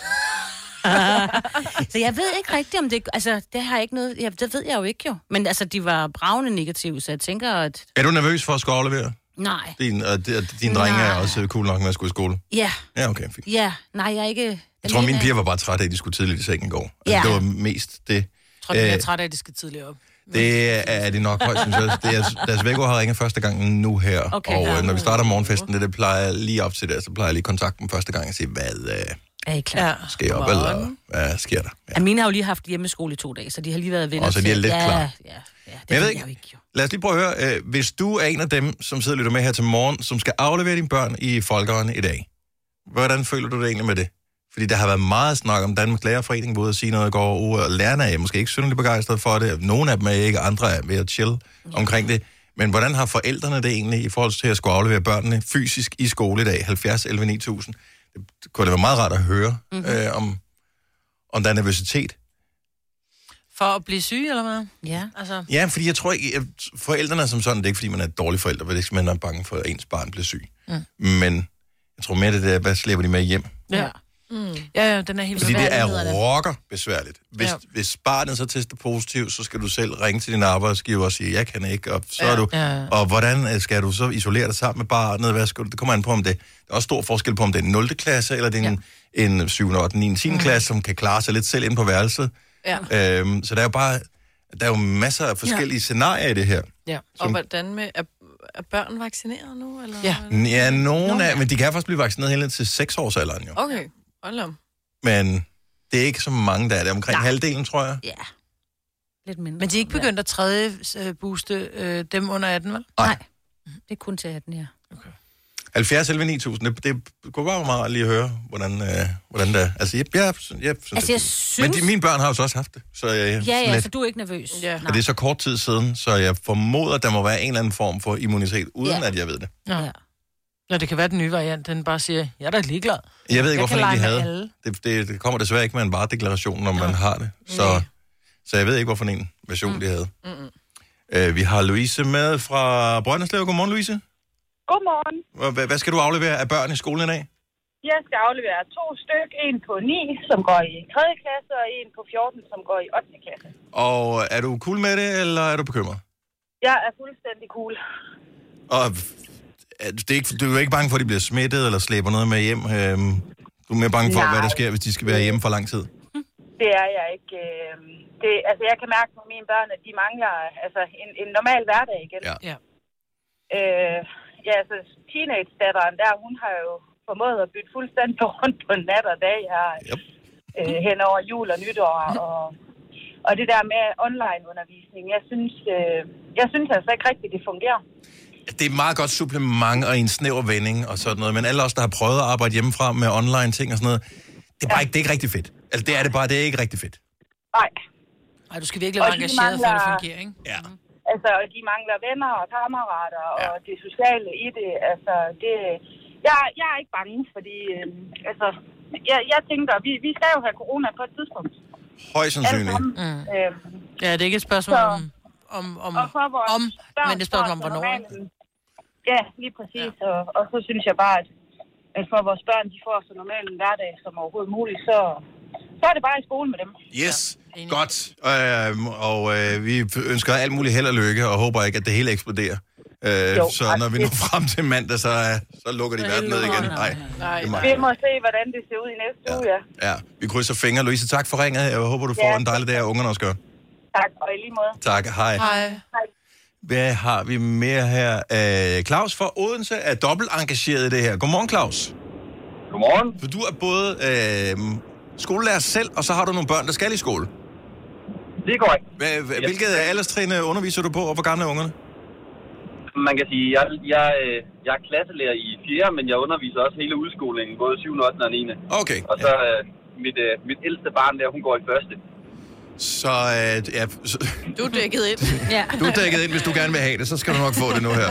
E: Så jeg ved ikke rigtigt, om det... Altså, det har jeg ikke noget... Ja, det ved jeg jo ikke, jo. Men altså, de var bravende negative, så jeg tænker, at...
C: Er du nervøs for at skulle aflevere?
E: Nej.
C: Din, og din drenge er også cool nok med at skulle i skole?
E: Ja.
C: Ja, okay, fint.
E: Ja, nej, jeg er ikke...
C: Jeg tror, mine piger var bare trætte af, at de skulle tidligt i sengen i går. Altså,
E: Ja.
C: det var mest det.
D: Jeg tror, de er
C: Øh,
D: trætte af, at de skal tidligere op.
C: Det er de nok højst, synes jeg. Det er, deres vækord har ringet første gang nu her.
D: Okay,
C: og
D: ja.
C: øh, når vi starter morgenfesten, det, det plejer jeg lige op til det, så plejer jeg lige kontakte dem første gang og sige, hvad øh,
E: Er I klar? Ja.
C: skal jeg op, eller hvad sker der?
E: Ja. Mine har jo lige haft hjemmeskole i to dage, så de har lige været venner
C: Og så de er lidt
E: ja,
C: klar.
E: Ja, ja, det
C: Men jeg ved
E: ved
C: ikke,
E: jeg jo ikke, jo.
C: lad os lige prøve at høre, øh, hvis du er en af dem, som sidder og lytter med her til morgen, som skal aflevere dine børn i folkeånden i dag, hvordan føler du det egentlig med det? Fordi der har været meget snak om Danmarks Lærerforening, både at sige noget i går, og lærerne er måske ikke synderligt begejstrede for det. Nogle af dem er ikke, andre er ved at chill ja. omkring det. Men hvordan har forældrene det egentlig i forhold til at skulle aflevere børnene fysisk i skole i dag? halvfjerds elleve ni tusind. Det kunne det være meget rart at høre mm-hmm. øh, om, om der er nervøsitet.
D: For at blive syg, eller hvad?
E: Ja.
D: Altså...
C: Ja, fordi jeg tror ikke, at forældrene er som sådan, det er ikke fordi, man er et dårlig forælder, men det er ikke, man er bange for, at ens barn bliver syg. Mm. Men jeg tror mere, det er, hvad slæber de med hjem?
D: Ja. Mm. Ja, ja, den er helt
C: Fordi det er
D: besværlig.
C: rocker besværligt. Hvis,
D: Ja.
C: hvis barnet så tester positivt, så skal du selv ringe til din arbejdsgiver og sige, jeg kan ikke, og så
D: Ja,
C: er du...
D: ja, ja.
C: Og hvordan skal du så isolere dig sammen med barnet? Hvad skal du, det kommer an på, om det... Der er også stor forskel på, om det er en nul klasse, eller det er en, ja. en syvende, ottende, niende, tiende klasse, som kan klare sig lidt selv ind på værelset.
F: Ja.
C: Øhm, så der er jo bare... Der er jo masser af forskellige ja. scenarier i det her.
F: Ja. Og hvordan med... Er, er børn vaccineret nu? Eller?
C: Ja, ja nogen af... Men de kan faktisk blive vaccineret helt ned til seks års alderen, jo.
F: Okay, hold om.
C: Men det er ikke så mange, der er det. Omkring
E: Nej.
C: halvdelen, tror jeg.
E: Ja. Lidt mindre.
D: Men de er ikke begyndt at tredje øh, booste øh, dem under atten, vel?
C: Nej.
E: Det er kun til atten, ja.
D: Okay.
C: halvfjerds elleve ni tusind, det, det kunne bare være meget lige at høre, hvordan, øh, hvordan det er. Altså, jeg, jeg, jeg, jeg synes,
E: Altså, jeg
C: det-
E: synes-
C: Men de, mine børn har jo så også haft det. Så jeg,
E: Ja,
C: sådan
E: ja,
C: lidt-
E: så du er ikke nervøs. Ja.
C: Og det er så kort tid siden, så jeg formoder, at der må være en eller anden form for immunitet, uden
D: Ja.
C: at jeg ved det.
D: Ja. Ja, det kan være den nye variant, den bare siger, jeg er da ligeglad.
C: Jeg ved ikke, hvorfor
D: kan
C: en de
D: lege med
C: havde.
D: alle.
C: Det, det, det kommer desværre ikke med en varedeklaration, når man har det. Så, så jeg ved ikke, hvorfor en version mm. de havde.
F: Mm-mm.
C: Uh, vi har Louise med fra Brønderslev. Godmorgen, Louise.
O: Godmorgen.
C: Hvad, hvad skal du aflevere af børn i skolen i dag?
O: Jeg skal aflevere to styk. En på ni, som går i tredje klasse, og en på fjorten, som går i ottende klasse.
C: Og er du cool med det, eller er du bekymret?
O: Jeg er fuldstændig cool.
C: Og er det er ikke, du er jo ikke bange for, at de bliver smittet eller slæber noget med hjem? Øhm, du er mere bange for,
O: Nej.
C: hvad der sker, hvis de skal være hjemme for lang tid?
O: Det er jeg ikke. øh, Det, altså, jeg kan mærke på mine børn, at de mangler altså, en, en normal hverdag igen.
C: Ja.
D: Ja.
O: Øh, ja, altså teenage-datteren der, hun har jo formået at bytte fuldstændig rundt på nat og dag her,
C: yep.
O: øh, hen over jul og nytår. Og, og det der med online-undervisning, jeg synes, øh, jeg synes altså ikke rigtigt, det fungerer.
C: Det er et meget godt supplement og en snæver vending og sådan noget, men alle os, der har prøvet at arbejde hjemmefra med online ting og sådan noget, det er bare ikke, det er ikke rigtig fedt. Altså, det er det bare, det er ikke rigtig fedt.
O: Nej.
D: Ej, du skal virkelig
O: Og
D: være
O: de
D: engageret, for at det
O: mangler-
D: fungerer, ikke?
C: Ja.
O: Altså, og de mangler venner og kammerater, ja. og det sociale i det. Altså, det, Jeg, jeg er ikke bange, fordi øh, altså, jeg, jeg tænker, vi, vi skal jo have corona på et tidspunkt.
C: Højst sandsynligt.
D: Mm.
O: Øh,
D: Ja, det er ikke et spørgsmål
O: så,
D: om, om, om,
O: og for vores
D: om
O: børn,
D: men det er et spørgsmål om,
O: så
D: hvornår.
O: normalen- Ja, lige præcis. Ja. Og, og så synes jeg bare, at, at for vores børn, de får så normal en hverdag som overhovedet muligt, så, så er det bare i skole med dem.
C: Yes, ja, godt. Øh, og øh, vi ønsker alt muligt held og lykke, og håber ikke, at det hele eksploderer. Øh,
O: Jo,
C: så når vi når frem til mandag, så, øh, så lukker de verden ned igen. Nej, det er mig.
O: Vi må se, hvordan det ser ud i næste uge, ja.
C: Ja, vi krydser fingre. Louise, tak for ringet. Jeg håber, du får
O: Ja.
C: en dejlig dag, og ungerne også gør.
O: Tak, og i lige måde.
C: Tak, hej.
D: Hej.
O: Hej.
C: Hvad har vi mere her? Øh, Claus fra Odense er dobbelt engageret i det her. Godmorgen, Claus.
P: Godmorgen.
C: For du er både øh, skolelærer selv, og så har du nogle børn, der skal i skole.
P: Det er korrekt.
C: Hva- Hvilket alderstrin underviser du på, og hvor gamle er ungerne?
P: Man kan sige, jeg, jeg, jeg er klasselærer i fjerde, men jeg underviser også hele udskolingen, både syvende, ottende og niende.
C: Okay.
P: Og så øh, mit, øh, mit ældste barn der, hun går i første.
C: Så, øh, ja, så
F: Du er dækket ind.
E: Ja.
C: du er dækket ind, hvis du gerne vil have det, så skal du nok få det nu her.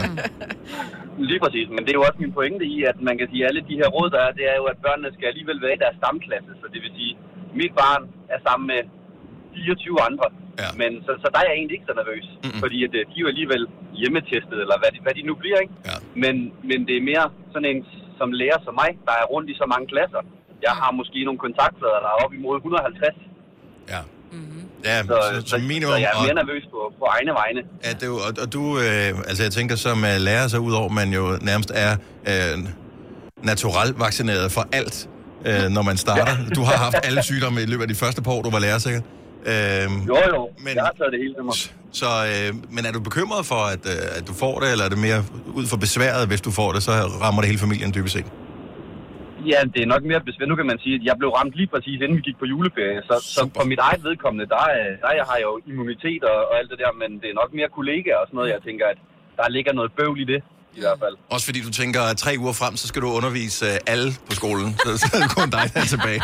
P: Lige præcis, men det er jo også min pointe i, at man kan sige, at alle de her råd, der er, det er jo, at børnene skal alligevel være i deres stamklasse. Så det vil sige, mit barn er sammen med fireogtyve andre. Ja. Men så, så der er jeg egentlig ikke så nervøs, mm-hmm. fordi at, de er jo alligevel hjemmetestet, eller hvad de, hvad de nu bliver, ikke?
C: Ja.
P: Men, men det er mere sådan en som lærer som mig, der er rundt i så mange klasser. Jeg har måske nogle kontaktflader, der er op imod et hundrede og halvtreds.
C: Ja. Ja,
P: Så,
C: så,
P: så,
C: så minimum.
P: så jeg er mere
C: og-
P: nervøs på, på egne vegne.
C: Ja, det er jo, og, og du, øh, altså jeg tænker som uh, lærer så udover, man jo nærmest er øh, naturelt vaccineret for alt, øh, når man starter. Du har haft alle sygdomme i løbet af de første par år, du var lærer, sikkert? Øh,
P: Jo, jo.
C: Men,
P: jeg har taget det hele til mig.
C: Så, øh, men er du bekymret for, at, øh, at du får det, eller er det mere ud for besværet, hvis du får det, så rammer det hele familien dybest set?
P: Ja, det er nok mere besvær. Nu kan man sige, at jeg blev ramt lige præcis, inden vi gik på juleferie. Så, så for mit eget vedkommende, der, er- der jeg har jeg jo immunitet og, og alt det der, men det er nok mere kollegaer og sådan noget, jeg tænker, at der ligger noget bøvl i det, i hvert fald.
C: Også fordi du tænker, at tre uger frem, så skal du undervise øh, alle på skolen, så, så er det kun dig, der er tilbage.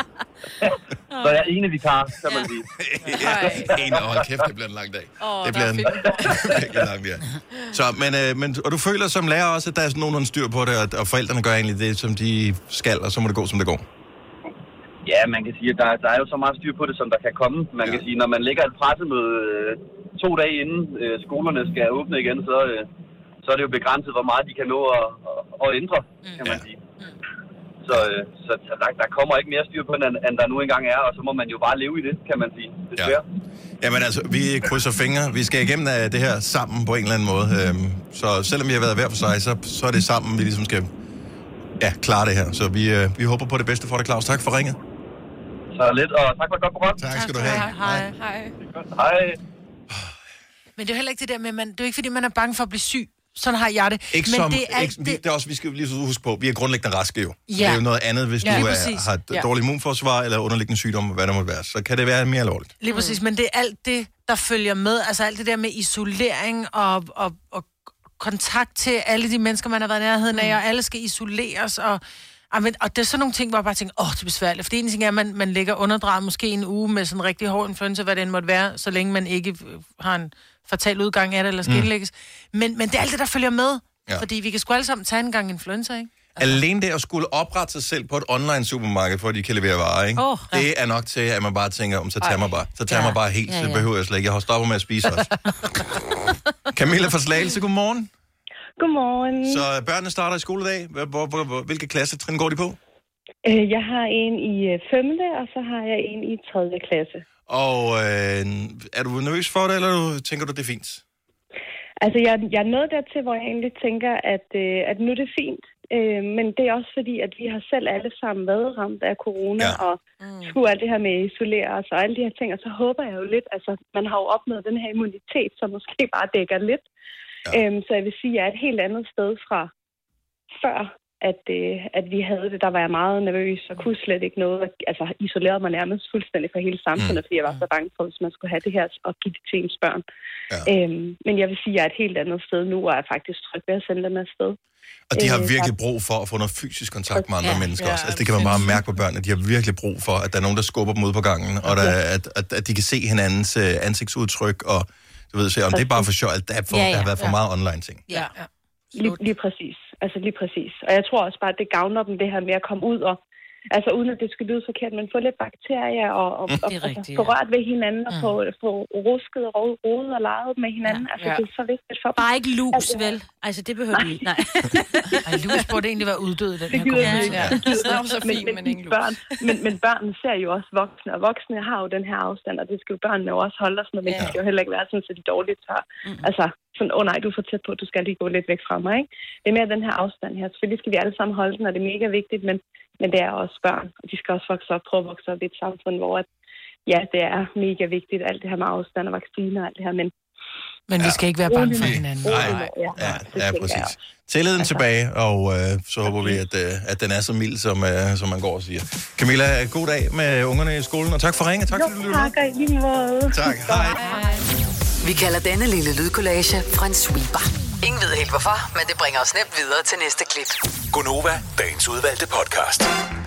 P: Så jeg er ene vikar, kan man sige.
C: Ja, en, hold kæft, det bliver en lang dag.
F: Oh,
C: det bliver en virkelig lang dag. Så, men, øh, men, og du føler som lærer også, at der er sådan nogenlunde styr på det, og, og forældrene gør egentlig det, som de skal, og så må det gå, som det går.
P: Ja, man kan sige, at der, der er jo så meget styr på det, som der kan komme. Man ja. kan sige, når man lægger et pressemøde øh, to dage inden øh, skolerne skal åbne igen, så, øh, så er det jo begrænset, hvor meget de kan nå at, at, at ændre, kan man ja. sige. Så, øh, så der, der kommer ikke mere styr på det, end, end der nu engang er, og så må man jo bare leve i det, kan man sige. Desværre. Ja.
C: Jamen altså, vi krydser fingre. Vi skal igennem af det her sammen på en eller anden måde. Øhm, så selvom vi har været hver for sig, så, så er det sammen, vi ligesom skal ja, klare det her. Så vi, øh, vi håber på det bedste for dig, Claus. Tak for ringet.
P: Så lidt, og tak for et godt program.
C: Tak skal du have.
D: Hej.
F: Hej.
P: Hej.
D: Men det er jo heller ikke det der med, man, det er jo ikke fordi, man er bange for at blive syg. Sådan har jeg det.
C: Ikke
D: Men
C: som,
D: det er,
C: ikke, vi, det er også, vi skal lige så huske på, vi er grundlæggende raske jo. Så
D: Ja.
C: det er jo noget andet, hvis
D: Ja,
C: du
D: lige
C: er,
D: præcis.
C: har et
D: Ja.
C: dårligt immunforsvar eller underliggende sygdom, hvad der måtte være. Så kan det være mere alvorligt.
D: Lige præcis, men det er alt det, der følger med. Altså alt det der med isolering og, og, og kontakt til alle de mennesker, man har været i nærheden af, og alle skal isoleres. Og, amen, og det er sådan nogle ting, hvor jeg bare tænker, åh, det er besværligt. For det ene ting er, at man, man ligger underdrejet måske en uge med sådan en rigtig hård influenza, hvad det end måtte være, så længe man ikke har en fatal udgang af det, eller skal
C: Mm.
D: indlægges. Men, men det er alt det, der følger med.
C: Ja.
D: Fordi vi kan sgu alle sammen tage en gang influenza, ikke?
C: Alene det at skulle oprette sig selv på et online supermarked, for at de kan levere varer, ikke?
D: Åh, ja.
C: Det er nok til, at man bare tænker, om så tager mig bare. Så tager
D: Ja.
C: mig bare helt,
D: Ja,
C: så
D: ja.
C: behøver jeg slet ikke. Jeg har stoppet med at spise også. Camilla fra Slagelse, godmorgen.
Q: Godmorgen.
C: Så børnene starter i skole i dag. Hvor, hvor, hvor, hvor, hvilke klassetrin går de på?
Q: Øh, Jeg har en i øh, femte, og så har jeg en i tredje klasse.
C: Og øh, er du nervøs for det, eller du- tænker du, det er fint?
Q: Altså, jeg, jeg er nået dertil, hvor jeg egentlig tænker, at, øh, at nu er det fint. Øh, men det er også fordi, at vi har selv alle sammen været ramt af corona, ja. og skulle alt det her med isolere os og alle de her ting. Og så håber jeg jo lidt, altså man har jo opnået den her immunitet, som måske bare dækker lidt. Ja. Øhm, så jeg vil sige, at jeg er et helt andet sted fra før, at, øh, at vi havde det. Der var jeg meget nervøs og kunne slet ikke noget. Altså isolerede mig nærmest fuldstændig fra hele samfundet, mm. fordi jeg var så bange for, hvis man skulle have det her og give det til ens børn. Ja. Øhm, men jeg vil sige, at jeg er et helt andet sted nu, og er faktisk tryg ved at sende dem afsted.
C: Og de har
Q: Øh,
C: virkelig
Q: så-
C: brug for at få noget fysisk kontakt med andre
Q: Ja,
C: mennesker
Q: ja,
C: også. Altså, det kan man bare mærke på børnene. De har virkelig brug for, at der er nogen, der skubber dem ud på gangen, og der, at, at, at de kan se hinandens uh, ansigtsudtryk, og du ved, se, om det er bare for sjovt, at der, er for,
Q: Ja,
C: ja,
Q: ja,
C: der har været for
Q: ja.
C: meget online ting.
D: Ja, ja.
Q: Lige, lige præcis. Altså lige præcis. Og jeg tror også bare, at det gavner dem, det her med at komme ud og, altså uden at det skal lyde forkert, men få lidt bakterier og, og, og, og rigtigt, få rørt ved hinanden og få, mm. få rusket og rodet og leget med hinanden. Ja. Altså ja. Det er så vigtigt for dem.
E: Bare ikke lus, altså, vel? Altså det behøver vi ikke. Nej.
D: Ej, lus burde egentlig være uddød i den her kommune. Ja, det er så fint, men, men ingen børn,
Q: men, men børnene ser jo også voksne, og voksne har jo den her afstand, og det skal jo børnene jo også holde os med, men ja. Det skal jo heller ikke være sådan, så de dårligt tager. Mm. Altså sådan, åh oh, nej, du er for tæt på, du skal lige gå lidt væk fra mig, ikke? Det er mere den her afstand her. Selvfølgelig skal vi alle sammen holde den, og det er mega vigtigt, men Men det er også børn, og de skal også vokse op, prøve at vokse op i et samfund, hvor at, ja, det er mega vigtigt, alt det her med afstand og vacciner og alt det her, men...
D: Men vi skal ikke være bange for hinanden.
C: Nej, ja, ja, ja præcis. Tilliden altså. Tilbage, og øh, så håber vi, at, øh, at den er så mild, som, øh, som man går og siger. Camilla, god dag med ungerne i skolen, og tak for ringe. Tak,
Q: jo, for, tak, og lige måde.
C: Tak, hej.
N: Vi kalder denne lille lydkollage en sweeper. Ingen ved helt hvorfor, men det bringer os nemt videre til næste klip.
M: Gonova, dagens udvalgte podcast.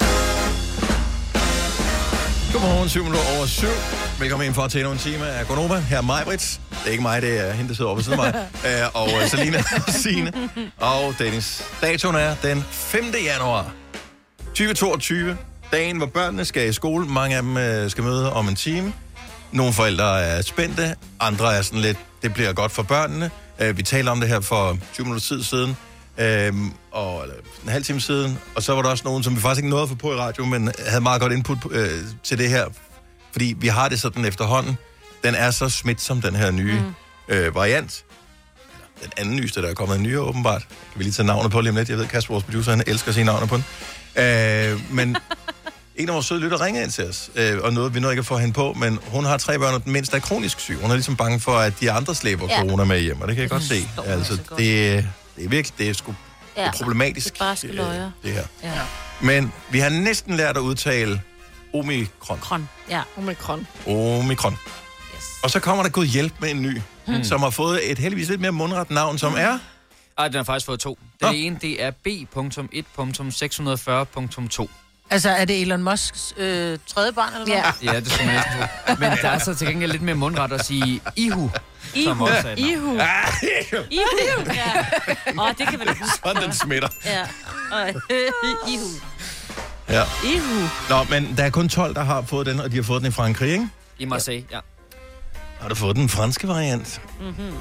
C: Godmorgen, syv minutter over syv. Velkommen ind for at tage en time af Gonova. Her er Majbrits. Det er ikke mig, det er hende, der sidder oppe ved siden af mig. Og uh, Selina og Signe. Og Dennis. Datoen er den femte januar tyve toogtyve. Dagen, hvor børnene skal i skole. Mange af dem uh, skal møde om en time. Nogle forældre er spændte. Andre er sådan lidt, det bliver godt for børnene. Uh, vi talte om det her for tyve minutter tid siden. Øhm, og eller, en halv time siden, og så var der også nogen, som vi faktisk ikke nåede at få på i radio, men havde meget godt input øh, til det her, fordi vi har det sådan efterhånden. Den er så smitsom, den her nye mm. øh, variant. Den anden nyeste, der er kommet en nyere åbenbart. Kan vi lige tage navnet på lige om lidt? Jeg ved, Kasper, vores producer, han elsker at sige navnet på den. Øh, men en af vores søde lytter ringede ind til os, øh, og noget, vi nåede ikke at få hende på, men hun har tre børn, og den mindste er kronisk syg. Hun er ligesom bange for, at de andre slæber ja. corona med hjem, og det kan jeg godt se. Altså, det Det er virkelig, det er sgu ja, det er problematisk,
E: det, er
C: øh, det her.
E: Ja.
C: Men vi har næsten lært at udtale omikron.
E: Kron. Ja.
F: Omikron.
C: Omikron. Yes. Og så kommer der god hjælp med en ny, hmm. som har fået et heldigvis lidt mere mundret navn, som er...
H: Ej, den har faktisk fået to. Den oh. ene, det er B et seks fyrre punktum to.
D: Altså, er det Elon Musks øh, tredje barn, eller
H: hvad? Ja, det skulle man næsten tro. Men der er så til gengæld lidt mere mundret at sige Ihu.
E: Ihu. Ihu. Ihu. Ja. Åh, det kan vel ikke.
C: Sådan den smitter.
E: Ja. Ihu.
C: Ja.
E: Ihu.
C: Nå, men der er kun tolv, der har fået den, og de har fået den i Frankrig, ikke?
H: I Marseille, ja.
C: Har du fået den franske variant?
F: Mhm.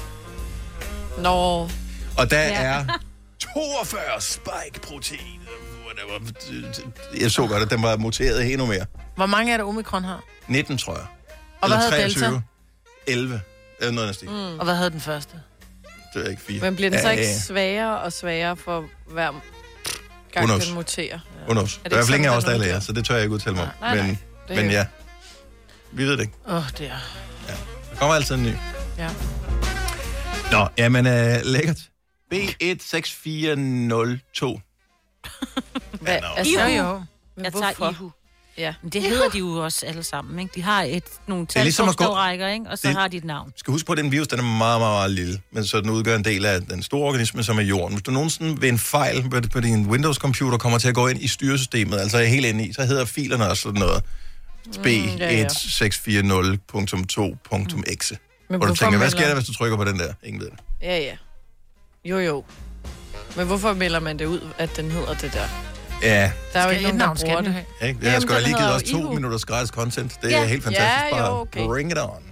F: Nå.
C: Og der ja. er toogfyrre spike-protein. Jeg så godt, at den var muteret endnu mere.
D: Hvor mange er det Omikron har?
C: nitten, tror jeg.
D: Og hvad havde Delta?
C: elleve. Eller noget næsten.
D: Mm. Og hvad havde den første?
C: Det er ikke fire.
F: Men bliver den så ikke ja, ja. sværere og sværere for hver gang, Unos. den muterer?
C: Ja. Unos. Der er i hvert fald ingen af os, der er læger, så det tør jeg ikke udtale mig om. Nej, nej, men, nej. men ja, vi ved det ikke.
D: Åh, oh, det er...
C: Ja. Der kommer altid en ny.
D: Ja.
C: Nå, jamen uh, lækkert. B et seks fire nul to.
F: Hvad?
E: Altså,
F: Ihu.
E: Jo. Jeg tager Ihu. Ja. Men det hedder de jo også alle sammen, ikke? De har et, nogle talsforstårækker, ikke? Og så det, har de et navn.
C: Skal huske på, at den virus, den er meget, meget, meget lille, men så den udgør en del af den store organisme, som er jorden. Hvis du nogensinde ved en fejl på, på din Windows-computer kommer til at gå ind i styresystemet, altså helt ind i, så hedder filerne også sådan noget B et seks fire nul punktum to punktum exe. Mm. Hvor du tænker, hvad sker der, hvis du trykker på den der? Ingen ved det.
F: Ja, ja. Jo, jo. Men hvorfor melder man det ud, at den hedder det der?
C: Ja.
F: Der er jo ikke nogen, der bruger det.
C: Ikke? Det har sgu da lige givet os to Ihu. minutters gratis content. Det er ja. helt fantastisk.
F: Ja,
C: bare
F: jo, okay.
C: Bring it on.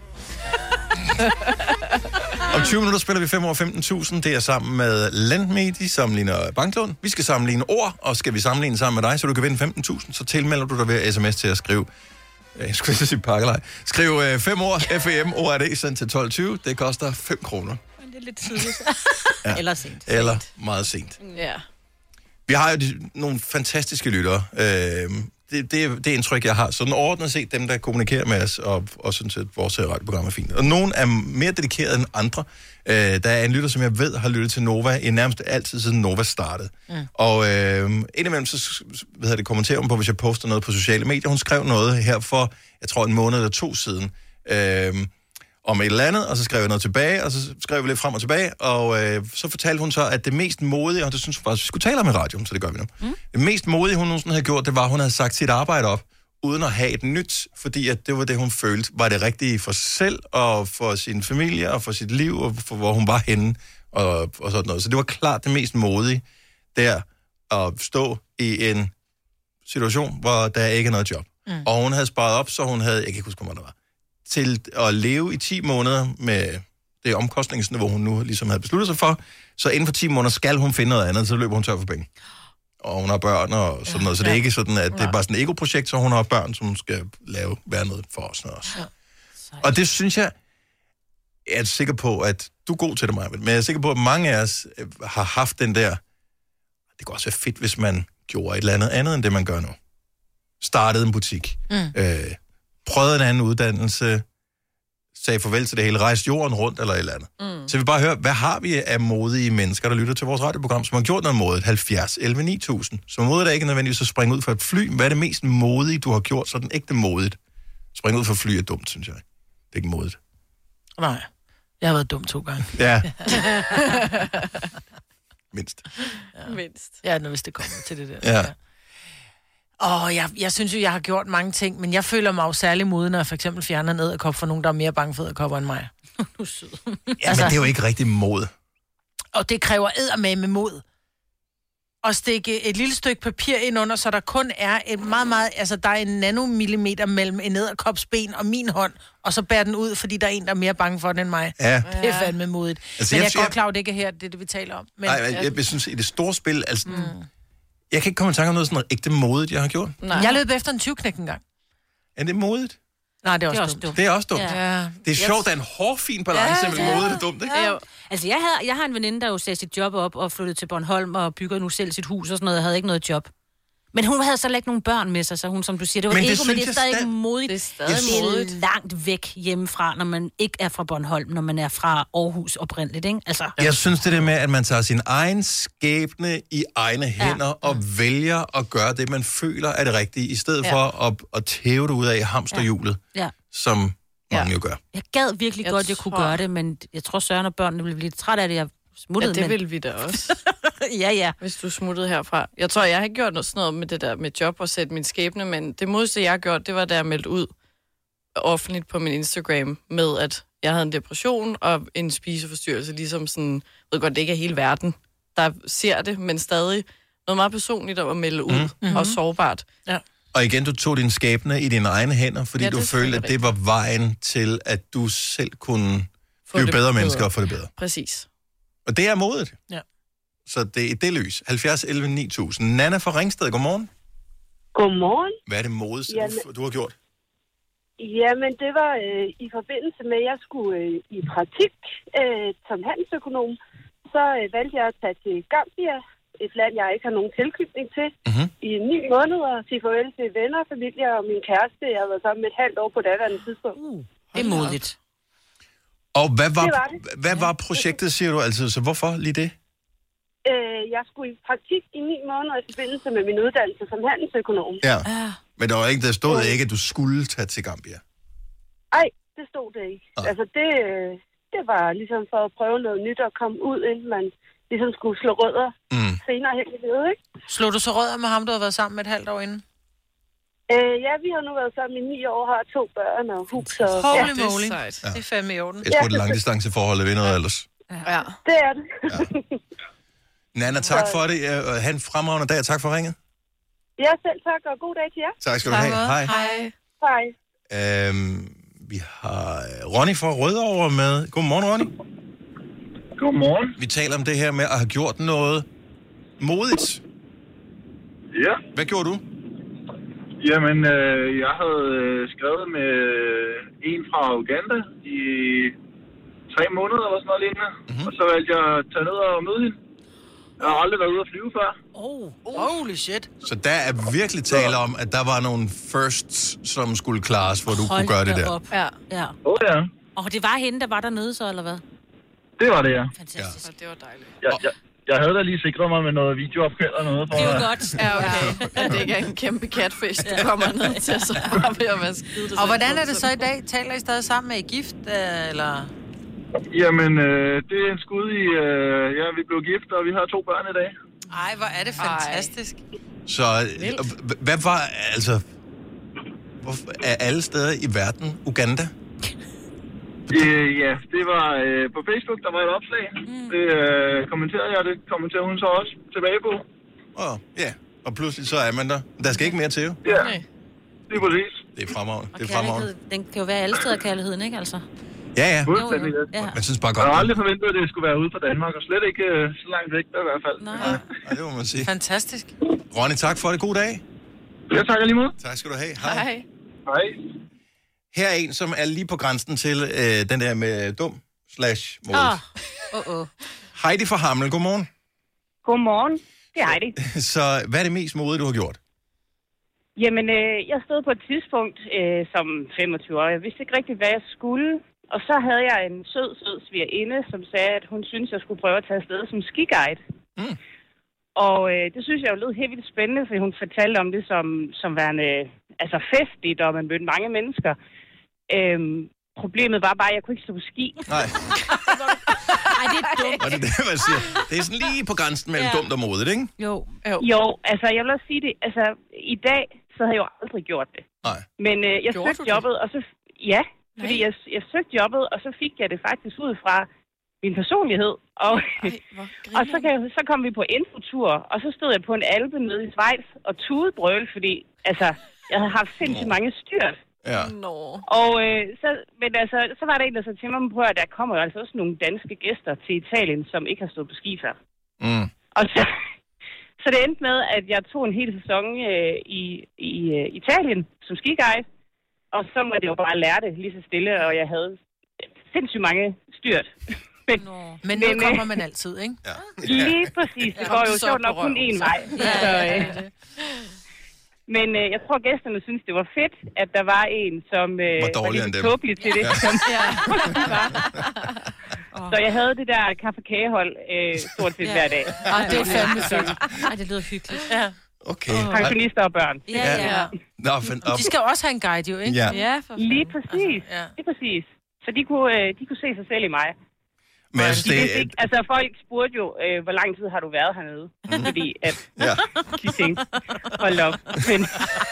C: Om tyve minutter spiller vi fem år femten tusind. Det er sammen med LendMe, de sammenligner banklån. Vi skal sammenligne ord, og skal vi sammenligne sammen med dig, så du kan vinde femten tusind, så tilmelder du dig ved sms til at skrive. Jeg skulle sige pakkelej. Skriv øh, fem ord, F E M, O R D, sendt til tolv tyve. Det koster fem kroner.
E: Det er lidt tidligt.
C: Ja.
E: Eller sent.
C: Eller meget sent.
F: Ja.
C: Vi har jo de, nogle fantastiske lyttere. Øh, det, det, det er indtryk, jeg har. Sådan ordnet set dem, der kommunikerer med os, og, og sådan set vores radioprogram er fint. Og nogle er mere dedikerede end andre. Øh, der er en lytter, som jeg ved har lyttet til Nova i nærmest altid siden Nova startede. Mm. Og øh, indimellem så hvad hedder det, kommenterer hun på, hvis jeg poster noget på sociale medier. Hun skrev noget her for, jeg tror en måned eller to siden, øh, om et eller andet, og så skrev jeg noget tilbage, og så skrev vi lidt frem og tilbage, og øh, så fortalte hun så, at det mest modige, og det synes hun faktisk, vi skulle tale om i radioen, så det gør vi nu. Mm. Det mest modige, hun nogensinde havde gjort, det var, at hun havde sagt sit arbejde op, uden at have et nyt, fordi at det var det, hun følte var det rigtige for sig selv, og for sin familie, og for sit liv, og for hvor hun var henne. og, og sådan noget. Så det var klart det mest modige der at stå i en situation, hvor der ikke er noget job. Mm. Og hun havde sparet op, så hun havde, jeg kan ikke huske, hvor det var, til at leve i ti måneder med det omkostningsniveau, hun nu ligesom havde besluttet sig for. Så inden for ti måneder skal hun finde noget andet, så løber hun tør for penge. Og hun har børn og sådan noget, så det er ikke sådan, at det er bare sådan et ego-projekt, så hun har børn, som skal lave, være noget for os også. Ja. Og det synes jeg, jeg er sikker på, at du er god til det, Maja, men jeg er sikker på, at mange af os har haft den der, det kunne også være fedt, hvis man gjorde et eller andet andet, end det man gør nu. Startede en butik, mm. øh, prøvede en anden uddannelse, sagde farvel til det hele, rejste jorden rundt eller et eller andet. Mm. Så vi bare høre, hvad har vi af modige mennesker, der lytter til vores radioprogram, som har gjort noget modigt? halvfjerds elleve ni tusind. Så modigt er ikke nødvendigvis at springe ud fra et fly. Hvad er det mest modige, du har gjort, så den ægte modigt? Springe ud fra et fly er dumt, synes jeg. Det er ikke modigt.
D: Nej, jeg har været dum to gange.
C: Ja. Mindst.
D: Ja. Mindst. Ja, når hvis det kommer til det der.
C: Ja.
D: Og jeg, jeg synes jo, jeg har gjort mange ting, men jeg føler mig jo særlig modig, når jeg for eksempel fjerner en edderkop for nogen, der er mere bange for edderkopper end mig.
E: Du er sød.
C: Ja, altså, men det er jo ikke rigtig mod.
D: Og det kræver eddermame med mod. At stikke et lille stykke papir ind under, så der kun er et meget, meget... Altså, der er en nanomillimeter mellem en edderkops ben og min hånd, og så bærer den ud, fordi der er en, der er mere bange for den end mig.
C: Ja.
D: Det er fandme modigt. Altså, men jeg, jeg er godt klar, at det ikke er her, det er det, vi taler om. Men,
C: nej, jeg, jeg, jeg synes, i det store spil... Altså, mm. Jeg kan ikke komme i tanke om noget sådan noget ægte modigt, jeg har gjort.
D: Nej. Jeg løb efter en tyveknæk engang.
C: Er det modigt?
D: Nej, det er også, det er også dumt.
C: dumt. Det er også dumt. Ja. Det er sjovt, der er en hårfin balance mellem ja, modigt og dumt, ikke?
E: Ja. Altså, jeg, havde, jeg har en veninde, der jo sagde sit job op og flyttede til Bornholm og bygger nu selv sit hus og sådan noget. Jeg havde ikke noget job. Men hun havde så ikke nogen børn med sig, så hun, som du siger, det var men ego, men det er stadig ikke modigt. Det er stadig modigt. Langt væk hjemmefra, når man ikke er fra Bornholm, når man er fra Aarhus oprindeligt, ikke? Altså.
C: Jeg synes det der med, at man tager sin egen skæbne i egne hænder ja. og vælger at gøre det, man føler er det rigtige, i stedet ja. for at, at tæve det ud af hamsterhjulet, ja. Ja. som mange ja. jo gør.
E: Jeg gad virkelig jeg godt, at jeg kunne gøre det, men jeg tror, Søren og børnene ville blive træt af det, jeg smuttede.
F: Ja, det
E: men...
F: ville vi da også.
E: ja, ja.
F: Hvis du smuttede herfra. Jeg tror, jeg har ikke gjort noget, sådan noget med det der med job og sætte min skæbne, men det modste, jeg har gjort, det var, da jeg meldte ud offentligt på min Instagram med, at jeg havde en depression og en spiseforstyrrelse, ligesom sådan, jeg ved godt, det ikke er hele verden, der ser det, men stadig noget meget personligt at melde ud mm-hmm. og sårbart. Ja.
C: Og igen, du tog din skæbne i dine egne hænder, fordi ja, du følte, at det var vejen til, at du selv kunne få blive bedre mennesker og få det bedre.
F: Præcis.
C: Og det er modigt.
D: Ja.
C: Så det er det lys. halvfjerds elleve ni tusind. Nana fra Ringsted, godmorgen.
R: Godmorgen.
C: Hvad er det modigste, du, du har gjort?
R: Jamen, det var øh, i forbindelse med, at jeg skulle øh, i praktik øh, som handelsøkonom. Så øh, valgte jeg at tage til Gambia, et land, jeg ikke har nogen tilknytning til, mm-hmm. i ni måneder, og sige farvel til venner, familie og min kæreste. Jeg har været sammen med et halvt år på daværende tidspunkt.
E: Uh, det er modigt.
C: Og hvad var,
R: det var, det.
C: hvad var projektet, siger du altid? Så hvorfor lige det?
R: Øh, jeg skulle i praktik i ni måneder i forbindelse med min uddannelse som handelsøkonom.
C: Ja, men der var ikke, der stod ikke, at du skulle tage til Gambia?
R: Nej, det stod det ikke. Ah. Altså, det, det var ligesom for at prøve noget nyt og komme ud, inden man ligesom skulle slå rødder mm. senere hen i livet, ikke?
D: Slog du så rødder med ham, du har været sammen med et halvt år inden?
R: Øh, ja, vi har nu været sammen i ni år, har to børn og hus. Og,
D: Holy
R: ja.
D: moly.
C: Ja.
D: Det er fandme i orden.
C: Jeg tror, det langdistanceforhold er ved noget ellers.
R: Ja, det er det. Ja.
C: Nana, tak for det. Ha' en fremragende dag, og tak for ringet.
R: Ja, selv tak, og god dag til jer.
C: Tak skal du have. Hej.
R: Hej. Hej.
C: Øhm, vi har Ronny fra Rødovre med. Godmorgen, Ronny.
S: Godmorgen.
C: Vi taler om det her med at have gjort noget modigt.
S: Ja.
C: Hvad gjorde du?
S: Jamen, øh, jeg havde skrevet med en fra Uganda i tre måneder eller sådan noget lignende. Mm-hmm. Og så valgte jeg at tage ned og møde hende. Jeg har aldrig været ude at flyve før.
D: Oh, holy shit.
C: Så der er virkelig tale om, at der var nogle firsts, som skulle klares, hvor du
E: Hold
C: kunne gøre det der.
E: Op. Ja. ja.
S: Oh, ja.
E: Og det var hende, der var dernede så, eller hvad?
S: Det var det, ja.
E: Fantastisk. Ja. Det var dejligt.
S: Jeg, jeg, jeg havde da lige sikret mig med noget videoopkald og noget. For
F: det er jo godt. Ja, okay. At det ikke er en kæmpe catfish, du kommer ned til, så bare ved at være skide.
D: Og hvordan er det så i dag? Taler I stadig sammen? Er I gift, eller...
S: Jamen, øh, det er en skud i... Øh, ja, vi blev gift, og vi har to børn i dag.
D: Ej, hvor er det fantastisk. Ej.
C: Så hvad var... Altså... Hvor, er alle steder i verden Uganda?
S: Øh, ja, det var øh, på Facebook, der var et opslag. Mm. Det øh, kommenterede jeg, det kommenterede hun så også tilbage på.
C: Åh, oh, ja. Og pludselig så er man der. Der skal ikke mere til, jo.
S: Ja, det er præcis.
C: Det er fremragende.
E: Og
C: Det er fremragende.
E: den kan jo være alle steder kærligheden, ikke altså?
C: Ja, ja.
E: Jo, jo. Ja.
C: Man synes bare
S: Jeg
C: godt.
S: har aldrig forventet, at det skulle være ude fra Danmark, og slet ikke øh, så langt væk, der i hvert fald.
E: Nej.
C: Ja, det må man sige.
D: Fantastisk.
C: Ronny, tak for det. God dag.
S: Ja, tak lige måde.
C: Tak skal du have. Hej.
F: Hej.
S: Hej.
C: Her er en, som er lige på grænsen til øh, den der med dum slash mod.
E: Åh, åh, åh.
C: Heidi fra Hammel, godmorgen.
T: Godmorgen. Det er Heidi.
C: Så hvad er det mest modige, du har gjort?
T: Jamen, øh, jeg stod på et tidspunkt øh, som femogtyve-årig. Jeg vidste ikke rigtigt, hvad jeg skulle. Og så havde jeg en sød, sød svigerinde, som sagde, at hun syntes, jeg skulle prøve at tage afsted som skiguide.
C: Mm.
T: Og øh, det synes jeg jo lød helt vildt spændende, fordi hun fortalte om det som, som værende altså festligt, og man mødte mange mennesker. Øhm, problemet var bare, at jeg kunne ikke stå på ski.
C: Nej.
E: Ej, det er dumt.
C: Og det er det, man siger. Det er sådan lige på grænsen mellem
T: Ja.
C: dumt og modigt, ikke?
E: Jo.
T: Jo. jo, altså jeg vil også sige det, altså i dag, så havde jeg jo aldrig gjort det.
C: Nej.
T: Men øh, jeg
F: Gjorde
T: søgte
F: du det?
T: jobbet, og så, ja, fordi
F: Nej.
T: jeg, jeg søgte jobbet, og så fik jeg det faktisk ud fra min personlighed. Og, og så, kan, så kom vi på infotur, og så stod jeg på en alpe nede i Schweiz og tudebrøl, fordi altså, jeg havde haft sindssygt mange styrt.
C: Ja.
F: Nå.
T: Og øh, så, men altså, så var der en, der sagde til mig, på, at der kommer jo altså også nogle danske gæster til Italien, som ikke har stået på ski før.
C: Mm.
T: Og så, så det endte med, at jeg tog en hel sæson øh, i, i øh, Italien som skiguide, og så måtte jeg jo bare lære det lige så stille, og jeg havde sindssygt mange styrt. men,
D: Men nu kommer man altid, ikke?
C: Ja.
T: Lige præcis. Det
D: Ja.
T: går jo
D: Så
T: sjovt nok
D: på
T: kun
D: røven,
T: én
D: så.
T: vej.
D: Ja,
T: Så,
D: ja,
T: øh,
D: det er det.
T: men øh, jeg tror, gæsterne synes det var fedt, at der var en, som øh,
C: Var dårligere
T: lidt
C: end dem.
T: tåbelig til det.
C: Ja.
T: Som, var. Så jeg havde det der kaffe-kagehold øh, stort set hver dag.
E: Ej, det er fandme fedt. Ej, det lyder hyggeligt.
D: Ja.
C: Okay.
T: Pensionister og børn.
E: Ja, ja.
C: Nå, men, op.
D: De skal jo også have en guide, jo, ikke?
C: Ja.
F: Ja, for
T: Lige præcis.
D: Altså, ja.
T: Lige præcis. Så de kunne, øh, de kunne se sig selv i mig.
C: Men jeg synes,
T: De
C: det
T: vidste
C: er...
T: ikke, altså folk spurgte jo, øh, hvor lang tid har du været hernede? Fordi at
C: Ja.
T: de tænkte, hold op. Men,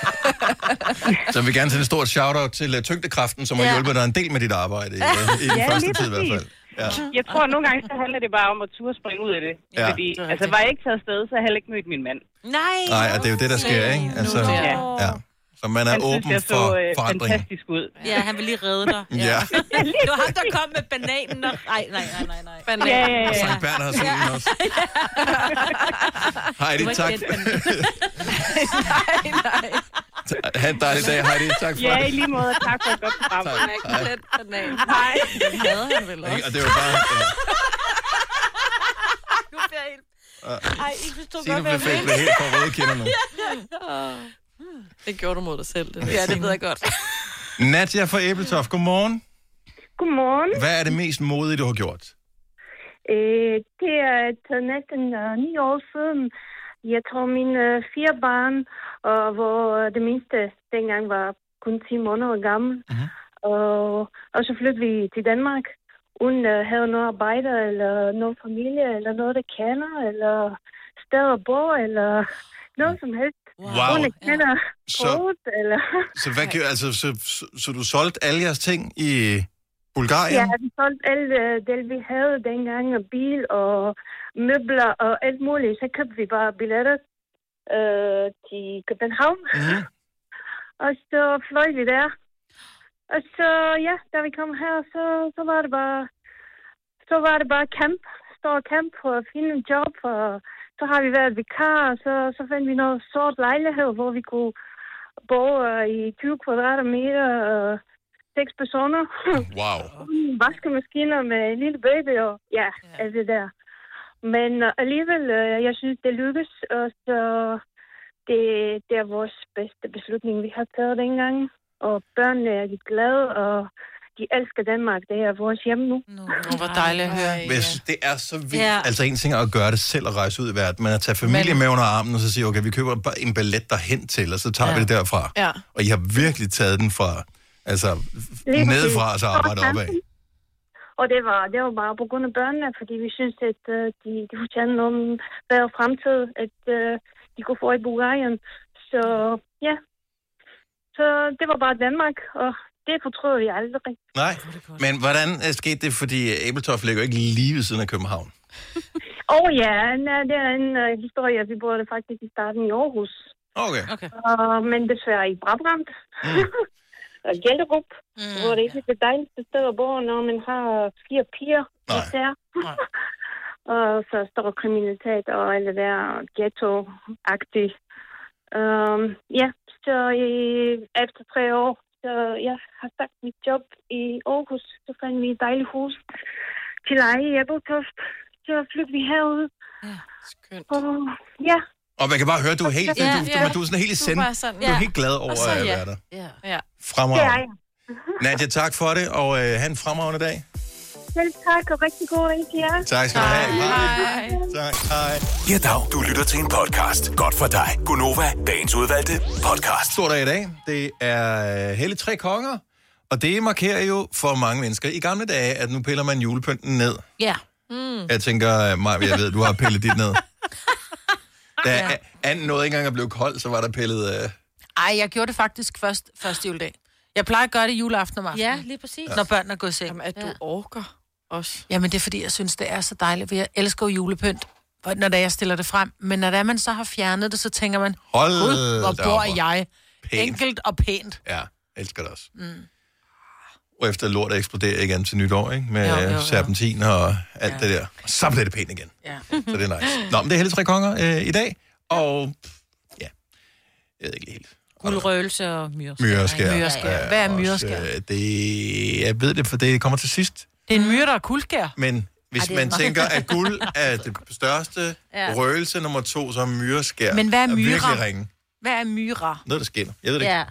C: Så jeg vil gerne sende et stort shout-out til uh, tyngdekraften, som har
T: Ja.
C: hjulpet dig en del med dit arbejde i, uh, i den
T: Ja,
C: første
T: lige
C: tid i hvert
T: præcis.
C: fald. Ja.
T: jeg tror, at nogle gange så handler det bare om at turde springe ud af det.
C: Ja.
T: Fordi, altså var jeg ikke taget afsted, så har jeg heller ikke mødt min mand.
E: Nej.
C: Nej, og det er jo det, der sker, ikke? Altså,
T: Ja.
C: ja. Så man er
T: Han synes,
C: åben
T: jeg så
C: for
T: øh,
C: forandring.
T: fantastisk ud.
E: Ja, han vil lige redde dig.
C: Ja.
E: Det var ham, der kom med bananen og... Ej, nej, nej, nej, nej.
F: Banan.
T: Ja, ja, ja.
C: Og Sankt Bernhard har solen også. Heidi,
E: Du var
C: tak.
E: ikke gæt banan.
C: Ha' en dejlig dag, Heidi. Tak for
T: Ja,
C: det.
T: i lige måde. Tak for et godt program.
C: Tak.
F: Han er ikke let banan.
T: Hej.
F: Den havde han vel også.
C: Ikke? Og det var bare... Ja.
E: Nu bliver jeg helt... Ej, ikke forstå
C: Signe
E: godt, hvad
C: blev
E: jeg
C: blev helt for røde kinder nu.
F: Det gjorde du mod dig selv. Det
E: Ja, det ved jeg godt.
C: Nadja fra Æbletoft, godmorgen.
Q: Godmorgen.
C: Hvad er det mest modige, du har gjort?
Q: Øh, det er til næsten uh, ni år siden. Jeg tog mine uh, fire børn, og hvor det mindste dengang var kun ti måneder gammel.
C: Mhm.
Q: Og, og så flyttede vi til Danmark, uden at have noget arbejde, eller noget familie, eller noget, der kender, eller sted at bo, eller noget som helst.
C: Wow.
Q: Uden at kende
C: Så-
Q: sproget, eller...
C: Så, hvad, gjorde- altså, så, så, så du solgte alle jeres ting i Bulgarien?
Q: Ja, vi solgte alt øh, det, vi havde dengang, og bil og møbler og alt muligt. Så købte vi bare billetter øh, til København,
C: Mm-hmm.
Q: og så fløj vi der. Og så, ja, da vi kom her, så, så var det bare, så var det bare camp, stor camp for at finde en job, og så har vi været vikar, og så, så fandt vi noget sort lejlighed, hvor vi kunne bo øh, i tyve kvadratmeter, og seks personer.
C: Wow.
Q: Vaskemaskiner med en lille baby, og ja, ja. alt det der. Men uh, alligevel, uh, jeg synes, det lykkes, og så det, det er vores bedste beslutning, vi har taget dengang. Og børnene er de glade, og de elsker Danmark. Det er vores hjem nu.
D: No. Hvor dejligt at høre.
C: Men jeg synes, det er så vildt.
Q: Ja.
C: Altså en ting er at gøre det selv og rejse ud i verden, men at tage familie med under armen og så sige, okay, vi køber bare en billet derhen til, og så tager ja. vi det derfra.
F: Ja.
C: Og I har virkelig taget den fra, altså
Q: Lige
C: nedefra og
Q: præcis.
C: så arbejde opad.
Q: Og det var, det var bare på grund af børnene, fordi vi synes, at uh, de, de fortjener noget bedre fremtid, at uh, de kunne få i Bulgarien. Så ja, så det var bare Danmark, og
R: det fortryder jeg aldrig.
C: Nej, men hvordan er skete det, fordi Ebeltoft ligger jo ikke lige ved siden af København?
R: Åh oh, ja, nej, det er en uh, historie. Vi boede faktisk i starten i Aarhus.
C: Okay.
R: okay. Uh, men desværre i Brabrand. Mm. og Gellerup, mm, hvor det ikke er det dejligste sted at bo, når man har fire piger. Især. og så står kriminalitet og alt det der ghetto-agtigt. Um, ja, så i, efter tre år, så jeg har sagt mit job i Aarhus. Så fandt vi et dejligt hus til leje i Ebeltoft. Så flyttede vi herude.
F: Ja, skønt.
R: Og ja.
C: Og man kan bare høre, du er helt,
R: Ja,
C: du, du,
R: ja.
C: du er sådan helt i send.
F: Du er sådan,
C: Du er
F: ja.
C: helt glad over
F: Og så
C: at
F: ja.
C: være der.
F: Ja. ja.
C: Fremragende. Nadia, tak for det, og øh, have en fremragende dag.
R: Selv tak, og rigtig god dag til jer.
C: Tak skal du have.
R: Hej.
C: Tak, hej.
A: Ja, dag. Du lytter til en podcast. Godt for dig. Gunova, dagens udvalgte podcast.
C: Stor dag i dag. Det er øh, Hellig Tre Konger, og det markerer jo for mange mennesker i gamle dage, at nu piller man julepynten ned.
E: Ja. Mm.
C: Jeg tænker, Maja, jeg ved, du har pillet dit ned. Da ja. anden nåede ikke engang at blive kold, så var der pillet... Øh...
D: Ej, jeg gjorde det faktisk først første juledag. Jeg plejer at gøre det juleaften om aftenen.
E: Ja, lige præcis.
D: Når børnene er gået i seng.
F: Jamen, at du
D: ja.
F: orker også.
D: Jamen, det er fordi, jeg synes, det er så dejligt. For jeg elsker jo julepynt, når det er, jeg stiller det frem. Men når det er, man så har fjernet det, så tænker man,
C: Hold
D: Gud, hvor
C: da
D: bor
C: op,
D: jeg?
C: pænt.
D: Enkelt og pænt.
C: Ja, elsker det også.
D: Mm.
C: Og efter lort eksploderer igen til nytår, ikke? Med
D: Jo, jo, jo.
C: serpentin og alt ja. det der. Så bliver det pænt igen.
D: Ja.
C: Så det er nice. Nå, men det er Hellig Tre Konger øh, i dag. Og ja, jeg ved ikke lige helt.
E: Guldrøgelse og myreskær.
C: Myreskær.
D: Myreskær. Hvad er myreskær?
C: Også, øh, det, jeg ved det, for det kommer til sidst.
D: Det er en myre, der er kuldskær.
C: Men hvis
D: Ej, det er
C: man
D: meget-
C: tænker, at guld er det største
D: Ja.
C: røgelse nummer to, så er myreskær.
D: Men hvad er myrer?
C: Virkelig ringe.
D: Hvad er myra?
C: Noget, der skinner. Jeg ved det
E: Ja.
C: ikke.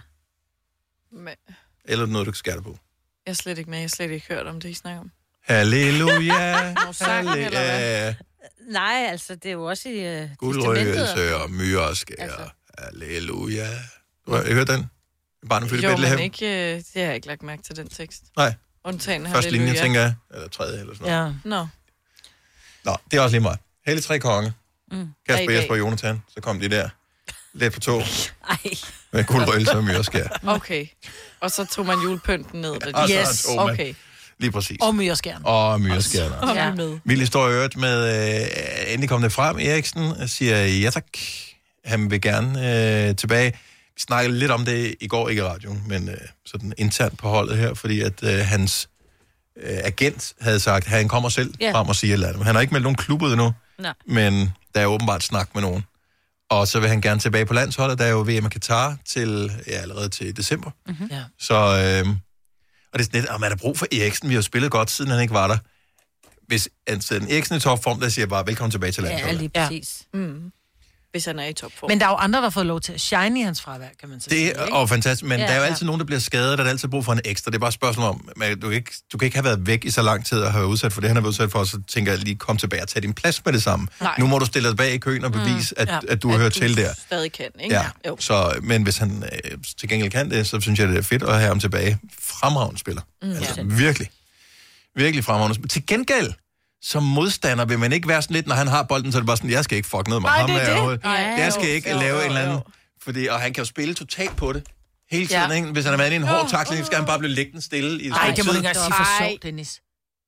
F: Men,
C: Eller noget, du kan skære på.
F: jeg er slet ikke med. Jeg har slet ikke hørt om det, I snakker om.
C: Halleluja.
F: Nå, sang, eller hvad?
C: Halleluja.
E: Nej, altså, det er jo også i uh, testamentet.
C: Guldrøgelse og myreskær. Altså. Halleluja. Du har I hørt den? Barnet fyldt i
F: Jo, men
C: Bethlehem?
F: ikke, øh, det har jeg ikke lagt mærke til, den tekst.
C: Nej.
F: Undtagen
C: Første linje,
F: halleluja.
C: tænker jeg. Eller tredje, eller sådan noget.
F: Ja. Nå.
C: Nå, det er også lige meget. Hellig Tre Konge.
F: Mm.
C: Kasper,
F: Ja, i dag.
C: Jesper og Jonathan. Så kom de der. Lidt på to.
E: Ej.
C: Med guldrøgelse og myreskær.
F: Okay. Og så tog man julepynten ned. Da
C: Og
F: de...
C: så tog man-
F: Okay.
C: Lige præcis.
D: Og myreskærn.
C: Og myreskærn.
F: Og vi er med.
C: Vild historie øvrigt med, øh, endelig kom det frem. Eriksen siger ja tak. Han vil gerne øh, tilbage. Vi snakkede lidt om det i går, ikke i radioen, men øh, sådan internt på holdet her, fordi at øh, hans øh, agent havde sagt, at han kommer selv
E: Ja.
C: frem og siger et eller andet. Han har ikke meldt nogen klub ud endnu,
E: Nej.
C: men der er åbenbart snak med nogen. Og så vil han gerne tilbage på landsholdet. Der er jo V M i Katar til, ja, allerede til december.
D: Mm-hmm. Ja.
C: Så, øh, og det er sådan lidt, om er der brug for Eriksen? Vi har jo spillet godt, siden han ikke var der. Hvis altså, en Eriksen i topform, der siger jeg bare, velkommen tilbage til landsholdet.
E: Ja, lige præcis.
F: Ja. Mm. Hvis han er i topform.
D: Men der er jo andre, der har fået lov til at shine i hans fravær, kan man så
C: Det
D: sige.
C: er
D: ikke?
C: og fantastisk, men
D: Ja,
C: ja, der er jo
D: ja.
C: altid nogen, der bliver skadet, og der er altid brug for en ekstra. Det er bare et spørgsmål om, at du kan ikke, du kan ikke have været væk i så lang tid og have været udsat for det, han har været udsat for, så tænker jeg lige, kom tilbage og tag din plads med det samme.
F: Nej.
C: Nu må du stille dig bag i køen og bevise, mm. at,
F: Ja.
C: at du
F: At
C: hører
F: du
C: til der.
F: stadig kan, ikke?
C: Ja,
F: Jo.
C: så, men hvis han øh, til gengæld kan det, så synes jeg, det er fedt at have ham tilbage. Fremragende spiller.
F: Mm.
C: Altså,
F: Ja.
C: virkelig. Virkelig fremragende spiller. Til gengæld, som modstander vil man ikke være sådan lidt, når han har bolden, så er det bare sådan, jeg skal ikke fuck noget med
F: Nej,
C: ham.
F: det er
C: her
F: det.
C: overhovedet.
F: Ja,
C: jeg skal
F: jo,
C: ikke
F: jo,
C: lave
F: jo,
C: en eller anden...
F: jo.
C: Fordi, og han kan jo spille totalt på det. Hele tiden,
D: Ja.
C: ikke? Hvis han er med i en hård tackling, skal han bare blive liggende stille i et
D: Nej,
C: stykke
D: det må du
C: tid.
D: ikke engang sige for sjov, Dennis.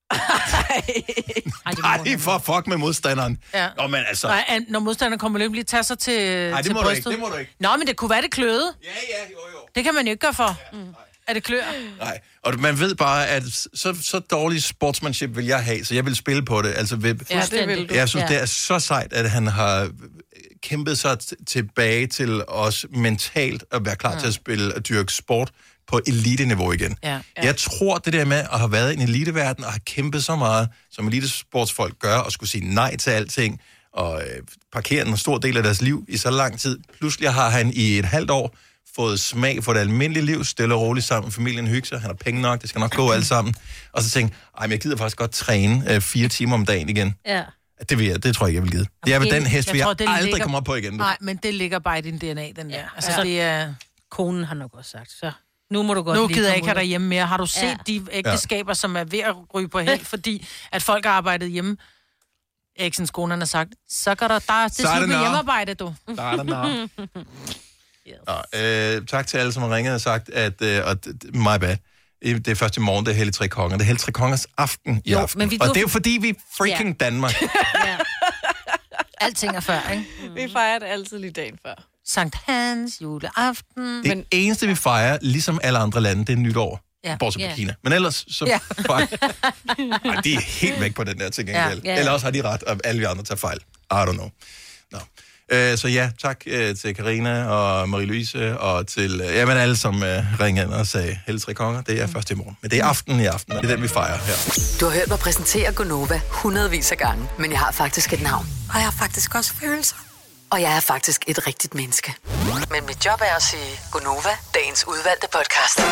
C: Nej, for fuck med modstanderen.
D: Ja.
C: Nå, men altså...
D: Nej, an- når modstanderen kommer løb, lige tage sig til,
C: Nej, det
D: til
C: må du
D: brystet.
C: ikke, det må du ikke.
D: Nå, men det kunne være, det kløede.
C: Ja, ja, jo, jo.
D: Det kan man jo ikke gøre for. Ja. Mm. Er det klør?
C: Nej, og man ved bare, at så, så dårlig sportsmanship vil jeg have, så jeg vil spille på det. Altså, ved,
F: Ja, det vil du.
C: Jeg synes,
F: Ja.
C: det er så sejt, at han har kæmpet sig t- tilbage til os mentalt at være klar ja. til at spille og dyrke sport på elite-niveau igen.
D: Ja.
C: Ja. Jeg tror, det der med at have været i en eliteverden og have kæmpet så meget, som elitesportsfolk gør, og skulle sige nej til alting, og øh, parkere en stor del af deres liv i så lang tid. Pludselig har han i et halvt år fået smag for det almindelige liv, stille og roligt sammen med familien, hygge sig, han har penge nok, det skal nok gå alt sammen. Og så tænkte jeg, men jeg gider faktisk godt træne øh, fire timer om dagen igen.
E: Ja.
C: Det vil jeg, det tror jeg ikke, jeg vil give. Det er ved den hest,
D: Jeg
C: vil jeg
D: tror, det
C: aldrig
D: ligger-
C: komme op på igen.
D: Nej, men det ligger bare i din D N A, den der. Altså,
E: Så-
D: det er...
E: Konen har nok også sagt, så nu må du godt
D: Nu
E: lige
D: gider jeg
E: komme
D: ikke have
E: ud.
D: dig hjemme mere. Har du set
E: Ja.
D: de ægteskaber, som er ved at ryge på held, fordi at folk har arbejdet hjemme? Eriksens kone har sagt, så går der, der det
C: Så er
D: er slut
C: det
D: med
C: nå.
D: hjemmearbejde, du.
C: Der er der nå. Nå, øh, tak til alle, som har ringet og sagt, at, øh, og d- d- my bad, Det er først i morgen, det er Hellig Tre Konger. Det er Hellig Tre Kongers aften i
E: Jo,
C: aften.
E: men vi-
C: Og det er jo fordi, vi er freaking ja. Danmark.
D: Alting er før, ikke?
F: Vi fejrer det altid lige dagen før.
D: Sankt Hans, juleaften.
C: Det men... eneste, vi fejrer, ligesom alle andre lande, det er nytår.
D: Ja.
C: Bortset fra
D: Ja.
C: Kina. Men ellers, så
D: Ja.
C: fejrer... Ej, de er helt væk på den der til gengæld.
D: Ja. Ja, ja.
C: Eller også har de ret, og alle vi andre tager fejl. I don't know. No. Øh, så ja, tak øh, til Karina og Marie-Louise, og til øh, jamen, alle, som øh, ringede ind og sagde, Hellig Tre Konger, det er først i morgen. Men det er aften i aften, og det er den, vi fejrer her.
N: Du har hørt mig præsentere Gonova hundredvis af gange, men jeg har faktisk et navn. Og jeg har faktisk også følelser. Og jeg er faktisk et rigtigt menneske. Men mit job er at sige Gonova, dagens udvalgte podcast.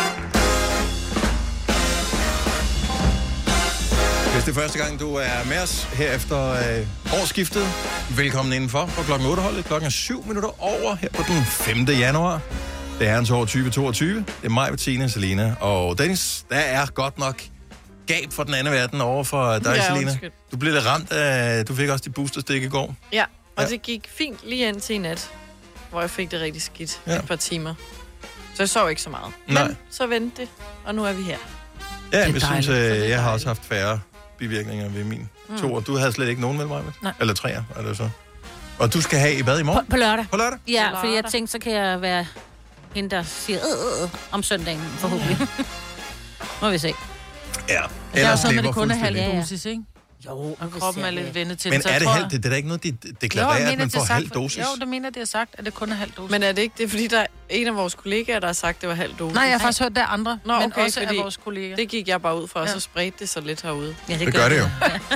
C: Hvis det er første gang, du er med os her efter øh, årsskiftet, velkommen indenfor på klokken otte holdet. Klokken er syv minutter over her på den femte januar. Det er herrens år tyve toogtyve. Det er mig, Bettina, Selina og Dennis. Der er godt nok gab for den anden verden over for dig,
F: Ja,
C: Selina.
F: undskyld.
C: Du blev lidt ramt af, du fik også de boosterstik i går.
F: Ja, og
C: Ja.
F: det gik fint lige ind til i nat, hvor jeg fik det rigtig skidt
C: Ja.
F: et par timer. Så jeg sov ikke så meget.
C: Nej.
F: Men så vendte det, og nu er vi her.
C: Ja,
F: Det er
C: jeg synes,
F: dejligt. Så det er
C: øh, jeg har også haft færre bivirkninger ved min
F: Mm.
C: to. Og du havde slet ikke nogen med mig?
E: Nej.
C: Eller tre, er det så? Og du skal have i bad i morgen?
E: På, på lørdag.
C: På lørdag?
E: Ja,
F: På
E: fordi jeg
F: lørdag.
E: tænkte, så kan jeg være hende, der siger øh, øh, om søndagen, forhåbentlig. Må vi se.
C: Ja.
D: Det er også sådan, at
C: slipper
D: det kun er halv
C: fuldstændig.
D: dosis, ikke?
E: Jo,
D: og kroppen er lidt vendet til
C: Men
D: så
C: er
D: jeg
C: det
D: tror,
C: halvt? Det, det er da ikke noget, de
D: Jo, jeg
C: deklarerer, at
D: mener,
C: man
D: det er
C: får
D: sagt,
C: halv dosis.
D: Jo, det mener, det er sagt, at det kun er halv dosis.
F: Men er det ikke det, fordi der er en af vores kollegaer, der har sagt, det var halv dosis?
D: Nej, jeg har faktisk hørt, der er andre,
F: Nå,
D: men
F: okay,
D: også af
F: fordi
D: vores kolleger.
F: Det gik jeg bare ud fra, og
D: Ja.
F: så spredte det så lidt herude.
E: Ja,
C: Det gør det jo.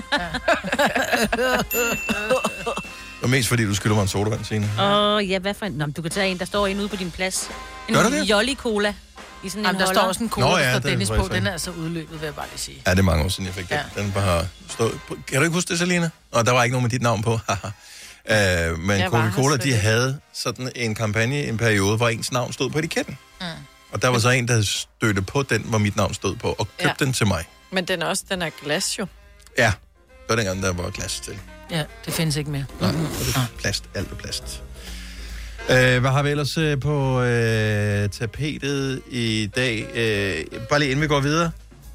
C: Og mest fordi, du skylder mig en sodavand, Signe.
E: Åh, oh, ja, hvad for en? Nå, men du kan tage en, der står en ude på din plads. En
C: Gør der det?
E: Jolly Cola. I sådan
D: Jamen,
E: en
D: der
E: holder.
D: står også en cola,
C: Nå,
D: der
C: ja,
D: står
C: det er
D: Dennis på.
C: faktisk
D: Den er altså udløbet, vil jeg bare lige sige.
C: Ja, det er mange år siden, jeg fik den. Den bare har stået på. Kan du ikke huske det, Selina? Og der var ikke nogen med dit navn på. Haha. uh, men
F: Jeg var her
C: Coca-Cola,
F: slet
C: de
F: ikke.
C: havde sådan en kampagne, en periode, hvor ens navn stod på etiketten.
D: Mm.
C: Og der var så en, der stødte på den, hvor mit navn stod på, og købte
F: Ja.
C: den til mig.
F: Men den er også, den er glas jo.
C: Ja, det var dengang, der var glas til.
D: Ja, det findes ikke mere.
C: Nej, det er plast. Alt er plast. Uh, hvad har vi ellers uh, på uh, tapetet i dag? Uh, bare lige inden vi går videre.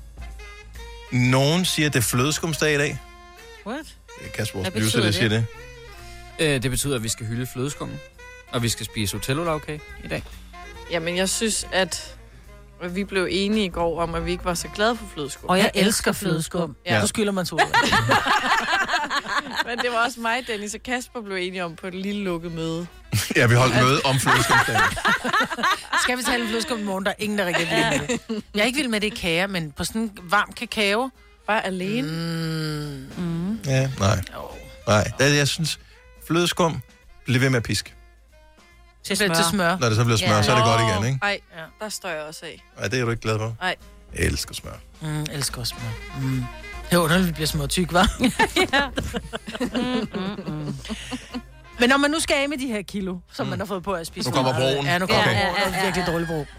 C: Nogen siger, at det er flødeskumsdag i dag.
E: What?
C: Kasper, vores
H: Hvad
C: producer,
H: betyder
C: der siger det.
H: det? Øh, det betyder, at vi skal hylde flødeskummen, og vi skal spise Otello-lavkage i dag.
F: Jamen, jeg synes, at vi blev enige i går om, at vi ikke var så glade for flødeskum.
D: Og jeg elsker flødeskum.
F: Ja.
D: Ja. Du skylder mig to.
F: Men det var også mig, Dennis og Kasper blev enige om på et lille lukket møde.
C: Ja, vi holdt møde om flødeskumsdagen.
D: Skal vi tale om flødeskum i morgen? Der er ingen, der rigtig vil med det. Jeg er ikke vild med det kager, men på sådan en varm kakao.
F: Bare alene.
D: Mm. Mm.
C: Ja, nej. Nej, det, jeg synes, flødeskum, bliv ved med at piske.
D: Til smør. Til smør.
C: Når det så bliver smør, ja. så er det godt igen, ikke?
F: Ej, ja. Der står jeg også af.
C: Nej, det er du ikke glad for.
F: Nej.
C: Jeg elsker smør.
D: Mm, elsker også smør. Mm. Det er underligt, vi bliver små tyk, hva'?
E: Ja. mm, mm, mm.
D: Men når man nu skal af med de her kilo, som mm. man har fået på at spise...
C: Nu kommer
D: for meget-
C: broen.
D: Ja, nu kommer
C: Okay.
D: broen.
E: Ja, ja,
D: Det er
E: ja,
D: virkelig
E: ja.
D: dårlig bro.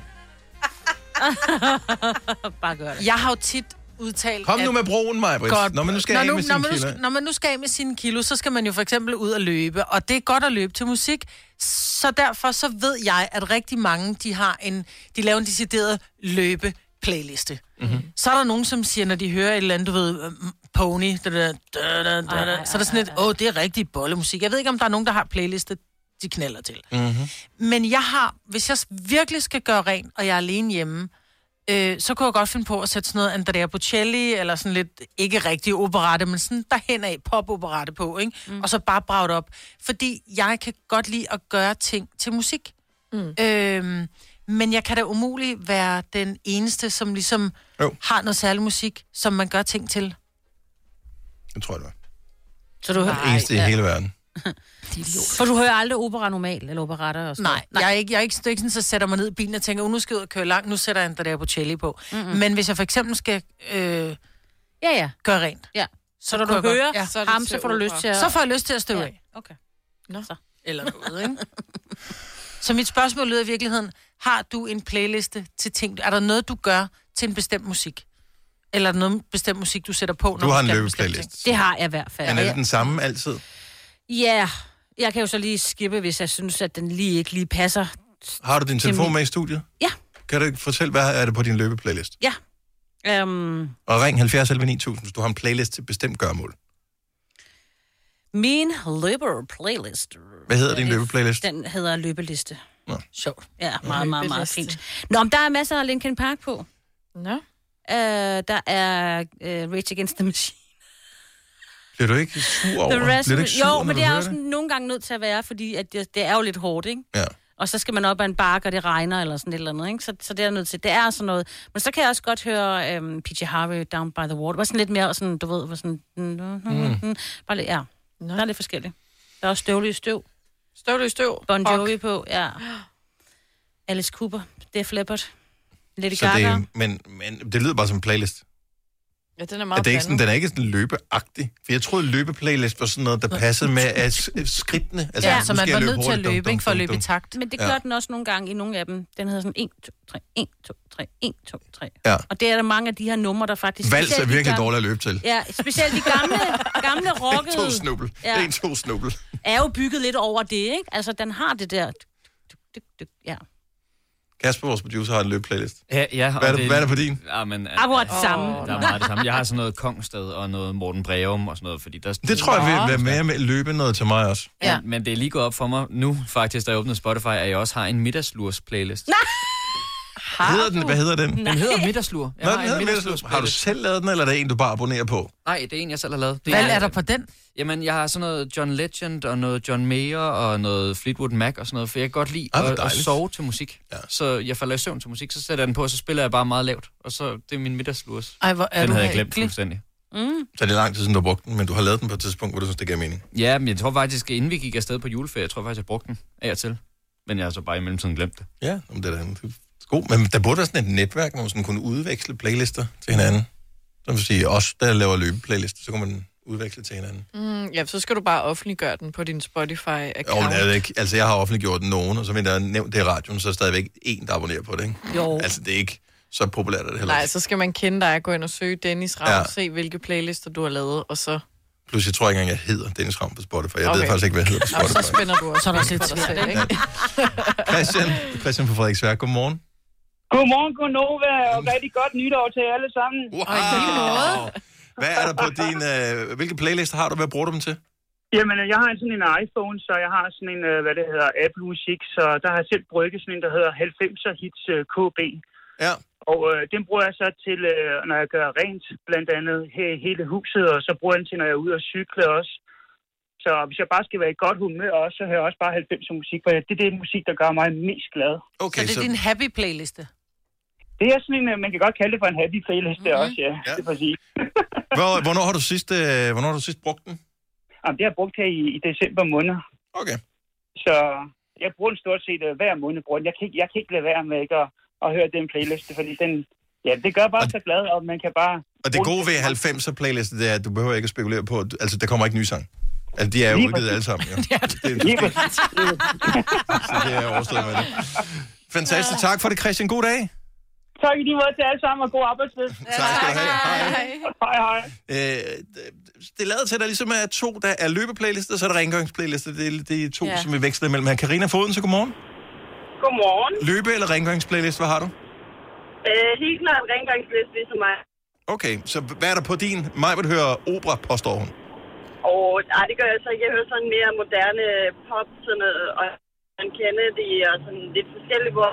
E: Bare gør det.
D: Jeg har jo tit udtalt...
C: Kom nu
D: at-
C: med broen, Maj-Brit.
D: Godt.
C: Når man nu skal
D: når
C: af
D: nu,
C: med
D: når
C: sine
D: man nu,
C: kilo.
D: skal- Når man nu skal af med sine kilo, så skal man jo for eksempel ud og løbe. Og det er godt at løbe til musik. Så derfor så ved jeg, at rigtig mange, de har en... De laver en decideret løbe-playliste. Mm-hmm. Så er der nogen, som siger, når de hører et eller andet, du ved, øh, Pony, da, da, da, da, da, da, så er der sådan lidt, åh, det er rigtig bollemusik. Jeg ved ikke, om der er nogen, der har playliste, de knalder til.
C: Mm-hmm.
D: Men jeg har, hvis jeg virkelig skal gøre rent, og jeg er alene hjemme, øh, så kunne jeg godt finde på at sætte sådan noget Andrea Bocelli, eller sådan lidt, ikke rigtig operette, men sådan derhen af pop-operette på, ikke? Mm. Og så bare brage det op. Fordi jeg kan godt lide at gøre ting til musik. Mm. Øhm, men jeg kan da umuligt være den eneste, som ligesom
C: jo.
D: har noget særlig musik, som man gør ting til.
C: Det tror jeg, det var.
E: Så du
C: Den eneste i hele verden.
E: For du hører aldrig opera normal, eller operatter og sådan
D: Nej,
E: noget?
D: jeg er ikke, jeg er ikke, det er ikke sådan, så sætter mig ned i bilen og tænker, oh, nu skal jeg ud og køre langt, nu sætter jeg en der på Bocelli på.
E: Mm-mm.
D: Men hvis jeg for eksempel skal øh,
E: Ja, ja.
D: gøre rent,
E: Ja. Så når
D: kunne
E: du
D: jeg
E: hører
D: godt- ja.
E: så ham, så får du lyst til at...
D: Så får jeg lyst til at støve
E: Ja.
D: af.
E: Okay.
D: Nå. Så. Eller noget, ikke? Så mit spørgsmål lyder i virkeligheden, har du en playliste til ting? Er der noget, du gør til en bestemt musik? Eller er der noget bestemt musik, du sætter på, når
C: Du har en
D: skal
C: løbeplaylist.
D: bestemme ting?
E: Det har jeg i hvert fald.
C: Men er det den samme altid?
E: Ja, jeg kan jo så lige skippe, hvis jeg synes, at den lige ikke lige passer.
C: Har du din
E: til
C: telefon
E: min-
C: med i studiet?
E: Ja.
C: Kan du ikke fortælle, hvad er det på din løbeplaylist?
E: Ja, Um,
C: Og ring halvfjerds elleve ni tusind, hvis du har en playlist til bestemt gørmål.
E: min løber-playlist.
C: Hvad hedder din løbeplaylist?
E: Den hedder løbeliste.
C: Nå.
E: Sjovt. Ja, meget, meget, meget fint. Nå, men der er masser af Linkin Park på.
F: Nå.
E: Uh, der er uh, Rage Against the Machine.
C: Bliver du ikke sur over?
E: The
C: Bliver du ikke sur,
E: jo,
C: når
E: men
C: du
E: det er
C: hører
E: også nogle gange nødt til at være, fordi at det, det er jo lidt hårdt, ikke?
C: Ja.
E: Og så skal man op ad en bakke, og det regner, eller sådan et eller andet, ikke? Så, så det er nødt til. Det er sådan noget. Men så kan jeg også godt høre um, P J Harvey, Down by the Water. Var sådan lidt mere sådan, du ved, var sådan... Mm. Bare lidt, ja. Nå. Der er lidt forskelligt. Der er også Støvlig Støv.
F: Støvlig Støv?
E: Bon Jovi på, ja. Alice Cooper, Def Leppard, Lady
C: Så
E: Gaga.
C: det, men, men det lyder bare som en playlist.
F: Ja, den er
C: Er
F: meget
C: det ikke sådan,
F: blandet.
C: den er ikke sådan løbeagtig. For jeg troede, løbeplaylist var sådan noget, der passede med at skridtene.
E: Altså,
D: Ja, så
C: nu
D: man
C: skal
D: var
C: jeg
D: nødt til at
C: hurtigt, dum,
D: løbe,
C: dum,
D: ikke, for at
C: dum,
D: løbe i
C: dum.
D: takt.
E: Men det
C: Ja.
E: gør den også nogle gange i nogle af dem. Den hedder sådan en, to, tre, en, to, tre, en, to, tre.
C: Ja.
E: Og det er der mange af de her numre, der faktisk...
C: Vals er
E: specielt de
C: virkelig
E: gamle-
C: dårligt at løbe til.
E: Ja, specielt de gamle, gamle rockede...
C: En, to, snubbel.
E: Ja.
C: En, to, snubbel.
E: Er jo bygget lidt over det, ikke? Altså, den har det der... Ja.
C: Kasper, vores producer, har en løbeplaylist.
H: Ja, ja,
C: Hvad er, det, hvad er det på din?
H: Ja, men,
E: Akkurat det samme.
H: Der er meget det samme. Jeg har sådan noget Kongsted og noget Morten Breum og sådan noget, fordi der...
C: Det tror jeg vil være mere med løbe noget til mig også.
H: Ja. Men, men det er lige gået op for mig nu, faktisk, da jeg åbnede Spotify, at jeg også har en middagslurs playlist.
E: Nej!
C: Hedder den, hvad hedder den?
H: Den hedder Middagslur. Jeg
C: Nå,
H: har
C: den
H: en
C: hedder
H: middagslurs
C: middagslur. Har du selv lavet den, eller er det en, du bare abonnerer på?
H: Nej, det er en, jeg selv har lavet. Det
D: Hvad er der på den?
H: Jamen, jeg har sådan noget John Legend og noget John Mayer og noget Fleetwood Mac og sådan noget, for jeg kan godt lide
C: Ah, hvor
H: at, at
C: dejligt.
H: sove til musik. Ja. Så jeg falder i søvn til musik, så sætter jeg den på, og så spiller jeg bare meget lavt. Og så, det er min middagslurs.
D: Ej, hvor er
H: Den
D: du
H: havde jeg glemt
D: hyggelig.
H: fuldstændig.
E: Mm.
C: Så det er lang tid siden, du har brugt den, men du har lavet den på et tidspunkt, hvor du synes, det giver mening.
H: Ja, men jeg tror faktisk, inden vi gik afsted på juleferie, jeg tror faktisk, jeg brugte den af og til. Men jeg har så bare i mellemtiden glemt det.
C: Ja, om det er da god. Men der burde være sådan et netværk, hvor man sådan kunne udveksle playlister til hinanden. Som vil sige, os, der laver løbeplaylister, så kan man udveksle til hinanden.
F: Mm, ja, så skal du bare offentliggøre den på din Spotify-account.
C: Jo, men det er det ikke. Altså, jeg har offentliggjort nogen, og så vil jeg nævnt det i radioen, så er der stadigvæk en, der abonnerer på det, ikke?
F: Jo.
C: Altså, det er ikke så populært, er det heller
F: Nej,
C: ikke.
F: så skal man kende dig og gå ind og søge Dennis Ravn,
C: Ja.
F: ja. se hvilke playlister du har lavet, og så...
C: Plus, jeg tror ikke engang, jeg hedder Dennis Ravn på Spotify. Jeg
F: Okay.
C: ved faktisk ikke, hvad jeg hedder på
F: Og
C: Spotify.
F: så spænder du også
D: Så er der også lidt
F: for dig
D: svært,
F: selv, ikke?
C: Christian, Christian fra Frederiksværk, godmorgen.
U: Godmorgen, godnova, og rigtig godt nytår til jer alle sammen.
C: Wow. Hvad er der på din... Øh, hvilke playlister har du? Hvad bruger du dem til?
U: Jamen, jeg har sådan en iPhone, så jeg har sådan en, øh, hvad det hedder, Apple Musik, så der har jeg selv brygget sådan en, der hedder halvfemser hits øh, K B.
C: Ja.
U: Og øh, den bruger jeg så til, øh, når jeg gør rent, blandt andet he- hele huset, og så bruger jeg den til, når jeg er ude og cykle også. Så hvis jeg bare skal være i godt humør også, så hører jeg også bare halvfemser musik, for det er det musik, der gør mig mest glad.
C: Okay,
D: så det er din happy playliste?
U: Det er sådan en, øh, man kan godt kalde det for en happy playlist, mm-hmm. også, ja. ja. Det er præcis.
C: Hvor, hvornår, har du sidst, øh, hvornår har du sidst brugt den?
U: Jamen, det har jeg brugt her i, i december måned.
C: Okay.
U: Så jeg bruger den stort set uh, hver måned. Bruger den. Jeg, kan ikke, jeg kan ikke lade være med ikke at, at høre den playlist, fordi den, ja, det gør bare og, så glad, og man kan bare...
C: Og det gode ved halvfemser playlisten, det er, at du behøver ikke at spekulere på, at, altså der kommer ikke nye sang. Altså, de er jo
U: Lige
C: udgivet
U: præcis.
C: alle sammen, jo.
U: Ja,
C: det,
U: Lige præcis.
C: Så det er overstået med det. Fantastisk. Tak for det, Christian. God dag.
U: Tak i lige måde til alle sammen, og god arbejdsløs.
C: Tak skal du have. Hej.
U: Hej, hej.
C: Øh, det lader til, at der ligesom er to, der er løbeplaylister, så er der rengøringsplaylister. Det er de to,
U: Ja.
C: som vi veksler imellem her. Karina Foden, så godmorgen.
U: Godmorgen.
C: Løbe- eller rengøringsplayliст, hvad har du?
U: Øh, helt klart rengøringsliste, ligesom mig.
C: Okay, så hvad er der på din? Mig vil høre opera, påstår hun.
U: Og nej, det gør jeg så ikke. Jeg hører sådan mere moderne pop, sådan noget, og man kender det, og sådan lidt forskellige hvor.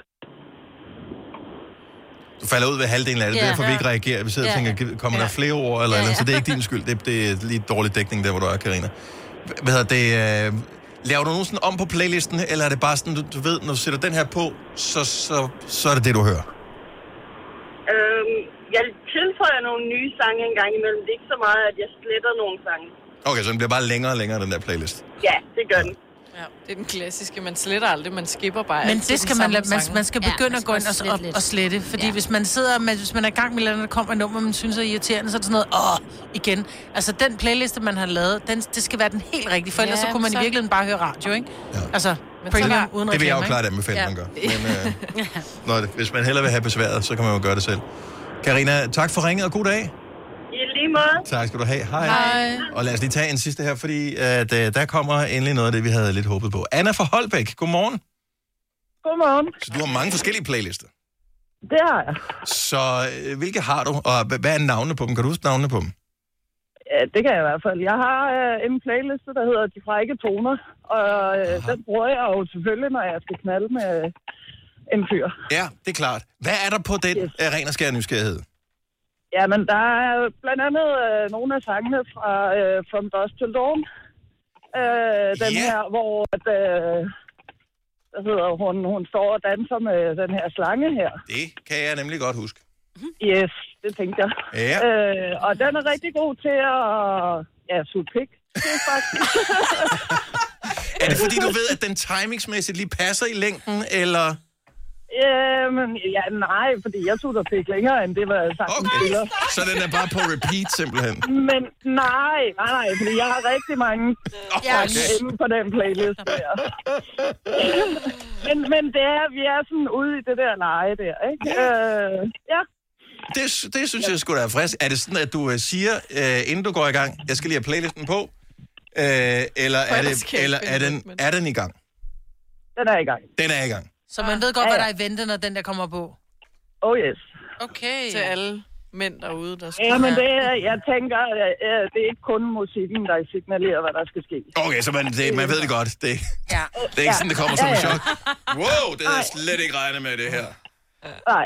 C: Du falder ud ved halvdelen af det,
U: Ja.
C: yeah. derfor vi ikke reagerer. Vi sidder
U: Ja.
C: og tænker, kommer der flere ord eller
U: Ja,
C: andet,
U: ja.
C: så det er ikke din skyld. Det, det er lige dårlig dækning der, hvor du er, Karina. Hvad hedder det? Øh, laver du nogensinde om på playlisten, eller er det bare sådan, du, du ved, når du sætter den her på, så, så, så er det det, du hører?
U: Øhm, jeg tilføjer nogle nye sange en gang imellem. Det er ikke så meget, at jeg sletter nogle sange.
C: Okay, så den bliver bare længere og længere, den der playlist.
U: Ja, det gør den.
F: Ja, det er den klassiske. Man sletter aldrig, man skipper bare
D: Men
F: altid
D: det skal
F: den
D: man,
F: samme
D: lade, man,
F: sang.
D: man skal begynde ja, at gå ind og,
E: slette
D: og,
E: lidt.
D: og slette. Fordi ja. hvis man sidder med, hvis man er i gang med noget, der kommer et nummer, man synes er irriterende, så er det sådan noget, åh, igen. Altså den playliste, man har lavet, den, det skal være den helt rigtige, for ellers
F: Ja,
D: så kunne man
F: så-
D: i virkeligheden bare høre radio, ikke? Ja. Altså,
F: Men
D: premium
F: så-
D: uden
C: Det vil jeg jo
D: reklame,
C: klart
D: ikke?
C: anbefale,
D: Ja.
C: man gør. Men øh, når det, hvis man hellere vil have besværet, så kan man jo gøre det selv. Karina, tak for ringet, og god dag.
U: I lige måde.
C: Tak skal du have. Hej.
U: Hej.
C: Og lad os lige tage en sidste her, fordi at, uh, der kommer endelig noget af det, vi havde lidt håbet på. Anna fra Holbæk, godmorgen.
U: Godmorgen.
C: Så du har mange forskellige playlister.
B: Det har jeg.
C: Så øh, hvilke har du, og hvad er navnene på dem? Kan du huske navnene på dem?
B: Ja, det kan jeg i hvert fald. Jeg har øh, en playliste, der hedder De Frække Toner, og øh, den bruger jeg jo selvfølgelig, når jeg skal knalde med øh, en fyr.
C: Ja, det er klart. Hvad er der på den yes. af ren og skær nysgerrighed?
B: Jamen, der er blandt andet øh, nogle af sangene fra øh, From Dusk Till Dawn. Øh, den yeah. her, hvor at, øh, hvad hedder, hun, hun står og danser med den her slange her.
C: Det kan jeg nemlig godt huske.
B: Yes, det tænkte jeg.
C: Ja.
B: Øh, og den er rigtig god til at ja, suge pik. Det er faktisk.
C: Er det fordi, du ved, at den timingsmæssigt lige passer i længden, eller...
B: Jamen, ja, nej, fordi jeg suger pik længere, end det var sagt okay. spiller.
C: Så den er bare på repeat, simpelthen?
B: Men nej, nej, nej, fordi jeg har rigtig mange
C: okay.
B: inde på den playlist der. men, men det er, vi er sådan ude i det der leje der, ikke? Øh, ja.
C: Det, det synes jeg sgu da er frisk. Er det sådan, at du uh, siger, uh, inden du går i gang, jeg skal lige have playlisten på, uh, eller, er, det, eller er, den, er den i gang?
B: Den er i gang.
C: Den er i gang.
D: Så man ved godt, hvad der er i vente, når den der kommer på?
B: Oh yes.
F: Okay. Til alle mænd derude, der skal...
B: Ja, men det er, jeg tænker, uh, det er ikke kun musikken, der signalerer, hvad der skal ske.
C: Okay, så man, det, man ved det godt. Det,
B: ja.
C: det er ikke sådan, det kommer som en chok. Wow, det havde jeg slet ikke regnet med, det her.
B: Nej.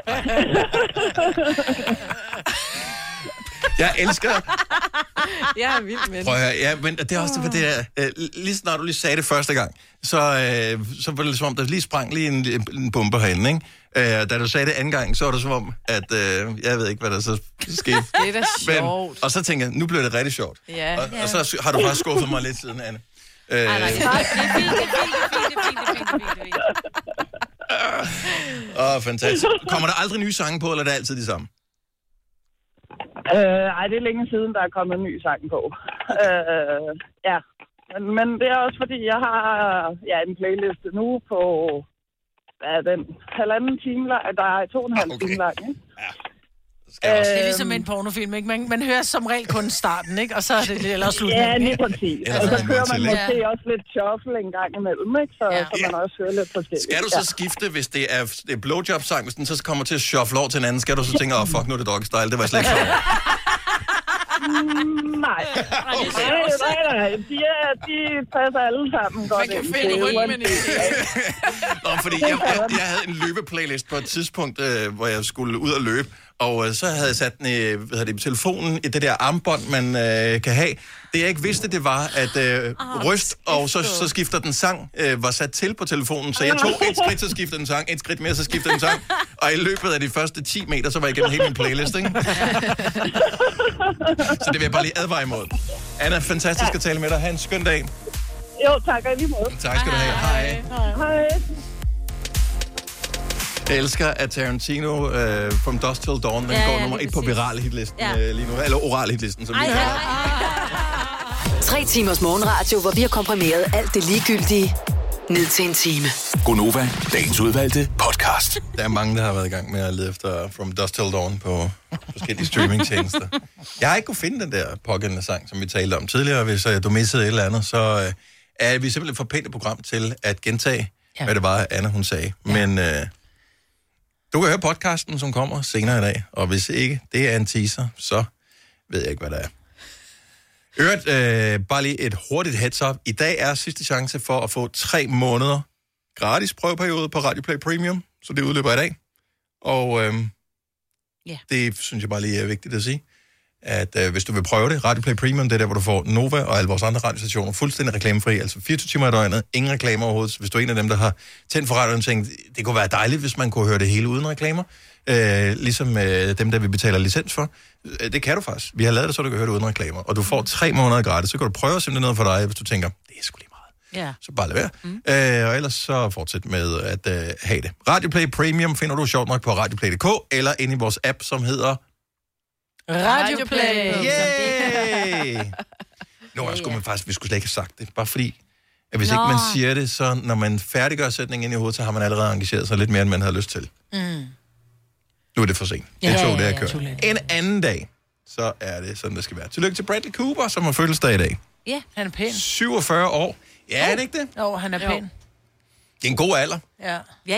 C: Jeg elsker...
F: Jeg er vild med det.
C: Prøv at høre, ja, men det er også det, for det der... Øh, lige snart du lige sagde det første gang, så, øh, så var det som om, der lige sprang lige en, en bombe herinde, ikke? Øh, da du sagde det anden gang, så var det som om, at... Øh, jeg ved ikke, hvad der så skete.
F: Det er da sjovt.
C: Men, og så tænker jeg, nu bliver det rigtig sjovt.
F: Ja.
C: Og, og så har du bare skuffet mig lidt siden, Anne. Øh,
E: Ej, nej, det er fint, det er fint, det er fint, det er fint, det er fint, det er fint.
C: Åh, fantastisk. Kommer der aldrig nye sange på, eller er det altid de samme?
B: Øh, ej, det er længe siden, der er kommet en ny sang på. Øh, ja, men, men det er også fordi, jeg har ja, en playliste nu på hvad er den, halvanden time lang. Der er to og en halv okay. time lang, ikke? Ja.
D: Det er ligesom en pornofilm, ikke? Man, man hører som regel kun starten, ikke? Og så er det eller slutningen.
B: Ja, lige præcis. Og så kører man måske ja. også lidt shuffle en gang imellem, ikke? Så, ja. så man også hører lidt forskelligt.
C: Skal du så skifte, hvis det er, det er blowjob-sang, hvis den så kommer til at shuffle over til en anden, skal du så tænke, åh, oh, fuck, nu er det doggy style, det var jeg slet ikke klar over.
B: Mm, nej. Okay. Nej, nej, nej. De, er, de passer alle sammen godt.
F: Man kan finde ryggen i
C: Nå, fordi jeg, jeg, jeg havde en løbeplaylist på et tidspunkt, øh, hvor jeg skulle ud og løbe, og øh, så havde jeg sat den i, hvad hedder det, telefonen i det der armbånd, man øh, kan have. Det jeg ikke vidste, det var, at øh, ryst, og så, så skifter den sang, øh, var sat til på telefonen, så jeg tog et skridt, så skiftede den sang, et skridt mere, så skiftede den sang, og i løbet af de første ti meter, så var jeg igennem hele min playlist, ikke? Så det vil jeg bare lige advare imod. Anna, fantastisk ja. at tale med dig. Ha' en skøn dag.
B: Jo, tak, og lige måde.
C: Tak skal du have. Hej.
B: Hej.
C: Jeg elsker, at Tarantino uh, From Dusk Till Dawn, den ja, går nummer et på viral hitlisten ja. uh, lige nu. Eller oral hitlisten, som vi kalder det.
N: Tre timers morgenradio, hvor vi har komprimeret alt det ligegyldige ned til en time.
M: Gonova, dagens udvalgte podcast.
C: Der er mange, der har været i gang med at lede efter From Dusk Till Dawn på forskellige streamingtjenester. Jeg har ikke kunnet finde den der pågældende sang, som vi talte om tidligere. Hvis uh, du missede et eller andet, så uh, er vi simpelthen for pænt et program til at gentage, ja. hvad det var, Anna hun sagde. Ja. Men... Uh, Du kan høre podcasten, som kommer senere i dag, og hvis ikke det er en teaser, så ved jeg ikke, hvad det er. Øvrigt, øh, bare lige et hurtigt heads up. I dag er sidste chance for at få tre måneder gratis prøveperiode på Radio Play Premium, så det udløber i dag. Og øh, yeah. det synes jeg bare lige er vigtigt at sige, at øh, hvis du vil prøve det, Radio Play Premium, det er der, hvor du får Nova og alle vores andre radiostationer fuldstændig reklamefri, altså fireogtyve timer i døgnet, ingen reklamer overhovedet. Hvis du er en af dem, der har tændt for radioen og tænkt, det kunne være dejligt, hvis man kunne høre det hele uden reklamer, øh, ligesom øh, dem, der vi betaler licens for. Øh, det kan du faktisk. Vi har lavet det, så du kan høre det uden reklamer. Og du får tre måneder gratis, så kan du prøve at simpelthen noget for dig, hvis du tænker, det er sgu lige meget.
E: Ja.
C: Så bare lad være. Mm. Øh, og ellers så fortsæt med at øh, have det. Radio Play Premium finder du sjovt nok på radioplay punktum d k, eller inde i vores app, som hedder
D: Radio Play.
C: Yay! Nå, jeg skulle man faktisk, vi skulle slet ikke have sagt det. Bare fordi, at hvis Nå. ikke man siger det, så når man færdiggør sætningen ind i hovedet, så har man allerede engageret sig lidt mere, end man havde lyst til. Mm. Nu er det for sent. Det er to, det er kørt. En anden dag, så er det sådan, det skal være. Tillykke til Bradley Cooper, som har fødselsdag i dag.
D: Ja, han er pæn.
C: syvogfyrre år. Ja, er det ikke det?
D: Jo, han er pæn.
C: Det er en god alder.
D: Ja.
E: Ja, ja.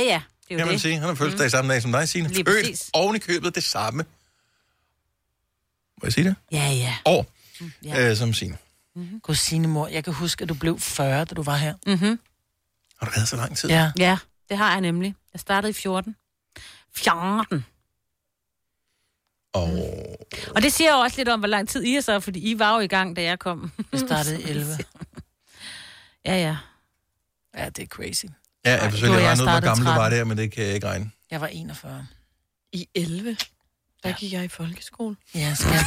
C: kan man det. sige. Han har fødselsdag mm. samme dag som dig, Signe.
E: Lige
C: Født
E: præcis.
C: oven i købet det samme. Må jeg sige det?
E: Ja, ja.
C: År,
D: Ja.
C: øh, som Signe.
D: Mm-hmm. Gud, Signe mor, jeg kan huske, at du blev fyrre, da du var her.
E: Mm-hmm.
C: Har du været så lang tid?
D: Ja.
E: Ja, det har jeg nemlig. Jeg startede i fjorten. fjorten.
C: Og...
E: Og det siger jo også lidt om, hvor lang tid I er så, fordi I var jo i gang, da jeg kom.
D: Jeg startede i elleve.
E: Ja, ja.
D: Ja, det er crazy.
C: Ja, jeg forsøger at regne ud, hvor gammel du var der, men det kan jeg ikke regne.
D: Jeg var enogfyrre.
F: I elleve? Der gik jeg i folkeskole.
D: Ja, skal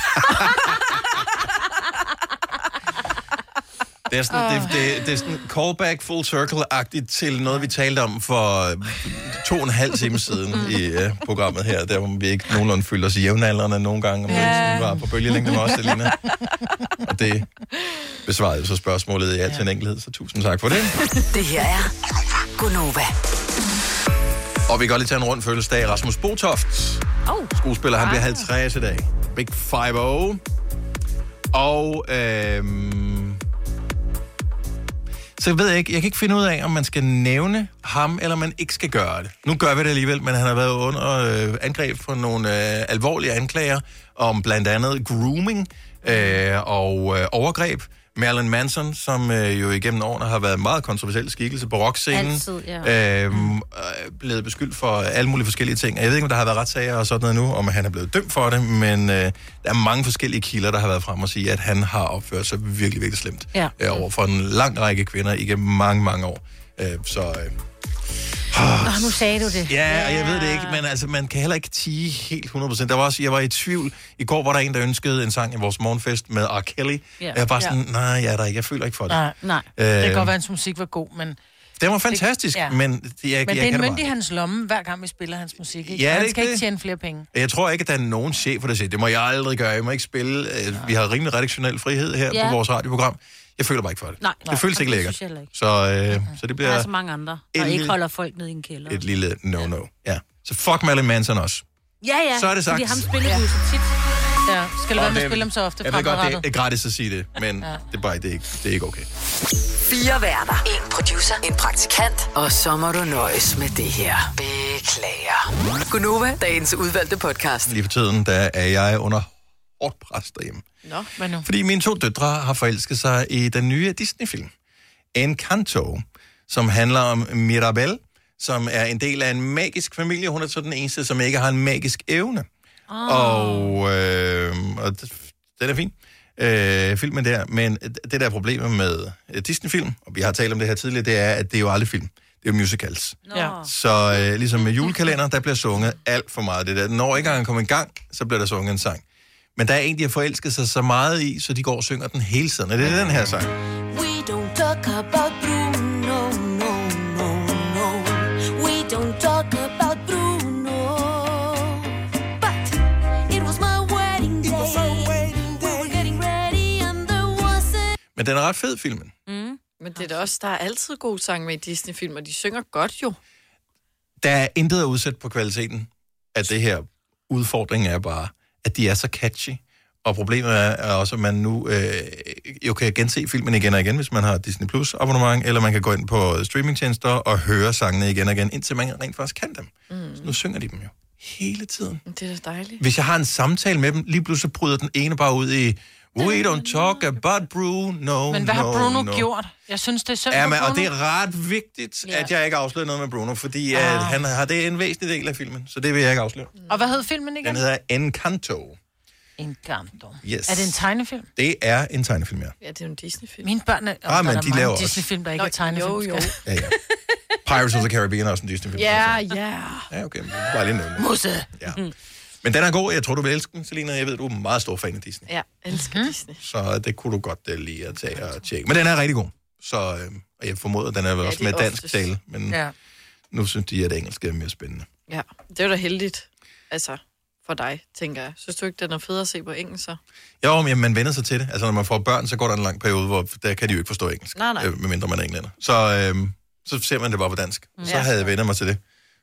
C: Det er sådan, det, det, det er sådan callback full circle-agtigt til noget, vi talte om for to og en halv time siden i uh, programmet her, der hvor vi ikke nogenlunde følte os jævnaldrende nogle gange, og ja. vi var på bølgelængde med os, Selina. Og det besvarede så spørgsmålet ja, til en enkelhed, så tusind tak for det.
N: Det her er Gonova.
C: Og vi kan godt lige tage en rund fødselsdag. Rasmus Botoft,
E: oh.
C: skuespiller, han bliver halvtreds i dag. Big five-oh. Og øhm, så ved jeg ikke, jeg kan ikke finde ud af, om man skal nævne ham, eller man ikke skal gøre det. Nu gør vi det alligevel, men han har været under øh, angreb for nogle øh, alvorlige anklager om blandt andet grooming øh, og øh, overgreb. Marilyn Manson, som øh, jo igennem årene har været en meget kontroversiel skikkelse på rockscenen. Altid, ja. øh, mm. blevet beskyldt for alle mulige forskellige ting. Jeg ved ikke, om der har været retssager og sådan noget nu, om han er blevet dømt for det, men øh, der er mange forskellige kilder, der har været frem og sige, at han har opført sig virkelig, virkelig slemt
E: ja.
C: øh, over for en lang række kvinder igennem mange, mange år. Øh, så... Øh,
E: Nå, nu sagde du det.
C: Ja, og jeg ved det ikke, men altså, man kan heller ikke tige helt hundrede procent. Der var også, jeg var i tvivl. I går var der en, der ønskede en sang i vores morgenfest med R. Kelly. Ja. Jeg var bare sådan, nej, jeg er der ikke. Jeg føler ikke for det.
D: Nej, nej. Øh, det kan godt være, at hans musik var god, men...
C: Den var fantastisk, det, ja. men... Jeg,
D: men
C: jeg,
D: det er
C: jeg
D: en mønt i hans lomme, hver gang vi spiller hans musik, ikke?
C: Ja,
D: han
C: det
D: skal
C: det.
D: ikke tjene flere penge.
C: Jeg tror ikke, at der er nogen chef for det siger, det må jeg aldrig gøre. Jeg må ikke spille. Vi har rimelig redaktionel frihed her ja. på vores radioprogram. Jeg føler bare ikke for det.
E: Nej,
C: det føles ikke lækkert.
E: Ikke.
C: Så, øh, mm-hmm. så det bliver...
E: Der er så mange andre, der ikke holder folk ned i en kælder.
C: Et lille no-no. Ja. Så fuck Marilyn Manson også.
E: Ja, ja.
C: Så er det sagt.
E: Fordi ham spiller ja. jo så tit.
D: Ja, skal det være med at spille dem så ofte?
C: Jeg ved godt, det er gratis at sige det, men ja. det er bare det er ikke, det er ikke okay.
N: Fire værter. En producer. En praktikant. Og så må du nøjes med det her. Beklager. Gonova, dagens udvalgte podcast.
C: Lige for tiden, der er jeg under hårdt pres derhjemme.
D: Nå, hvad nu?
C: Fordi mine to døtre har forelsket sig i den nye Disney-film. Encanto, som handler om Mirabel, som er en del af en magisk familie. Hun er så den eneste, som ikke har en magisk evne. Oh. Og, øh, og det, den er fin, øh, filmen der. Men det der er problemet med Disney-film, og vi har talt om det her tidligere, det er, at det er jo aldrig film. Det er jo musicals.
D: Ja.
C: Så øh, ligesom med julekalender, der bliver sunget alt for meget. Det der. Når ikke engang kommer i gang, så bliver der sunget en sang. Men der er en, de har forelsket sig så meget i, så de går og synger den hele tiden. Og det er den her sang.
G: We don't talk about Bruno, no, no, no. We don't talk about Bruno. But it was my wedding day. We were getting ready and there was a...
C: Men den er ret fed, filmen.
F: Mm. Men det er da også, der er altid gode sange med i Disney-film, og de synger godt jo.
C: Der er intet at udsætte på kvaliteten af det her. Udfordringen er bare, at de er så catchy. Og problemet er også, at man nu øh, jo kan gense filmen igen og igen, hvis man har Disney Plus abonnement, eller man kan gå ind på streamingtjenester og høre sangene igen og igen, indtil man rent faktisk kan dem. Mm. Så nu synger de dem jo hele tiden.
F: Det er da dejligt.
C: Hvis jeg har en samtale med dem, lige pludselig bryder den ene bare ud i We don't talk about Bruno.
D: Men hvad
C: no,
D: har Bruno
C: no.
D: gjort? Jeg synes, det er synd
C: ja,
D: for
C: men,
D: Bruno.
C: og det er ret vigtigt, yeah. at jeg ikke afslører noget med Bruno, fordi ah. at han har det en væsentlig del af filmen, så det vil jeg ikke afsløre.
D: Og hvad hed filmen igen?
C: Den hedder Encanto.
D: Encanto.
C: Yes.
D: Er det en tegnefilm?
C: Det er en tegnefilm, ja.
F: Ja, det er jo en Disney-film.
D: Mine børn er...
C: Ah, men
D: der
C: de
D: er
C: laver
D: mange
C: også.
D: Disney-film, der ikke
F: Nå,
D: er tegnefilm.
F: Jo, jo.
C: Ja, ja. Pirates of the Caribbean er også en Disney-film.
F: Ja, ja.
C: Ja, okay. Bare lige nævne.
D: Musse.
C: Ja. Men den er god. Jeg tror, du vil elske den, Selina. Jeg ved, du er en meget stor fan af Disney.
F: Ja, elsker mm. Disney.
C: Så det kunne du godt uh, lige at tage og tjekke. Men den er rigtig god. Så øh, og jeg formoder, den er vel ja, også med dansk oftest. Tale. Men ja. Nu synes de, at engelsk er mere spændende.
F: Ja, det er jo da heldigt. Altså, for dig, tænker jeg. Synes du ikke, den er federe at se på engelsk, så?
C: Jo, men man vender sig til det. Altså, når man får børn, så går der en lang periode, hvor der kan de jo ikke forstå engelsk.
F: Nej, nej.
C: Øh, medmindre man er englænder. Så, øh, så ser man det bare på dansk. Mm. Så
F: ja.
C: havde jeg vendt mig til det.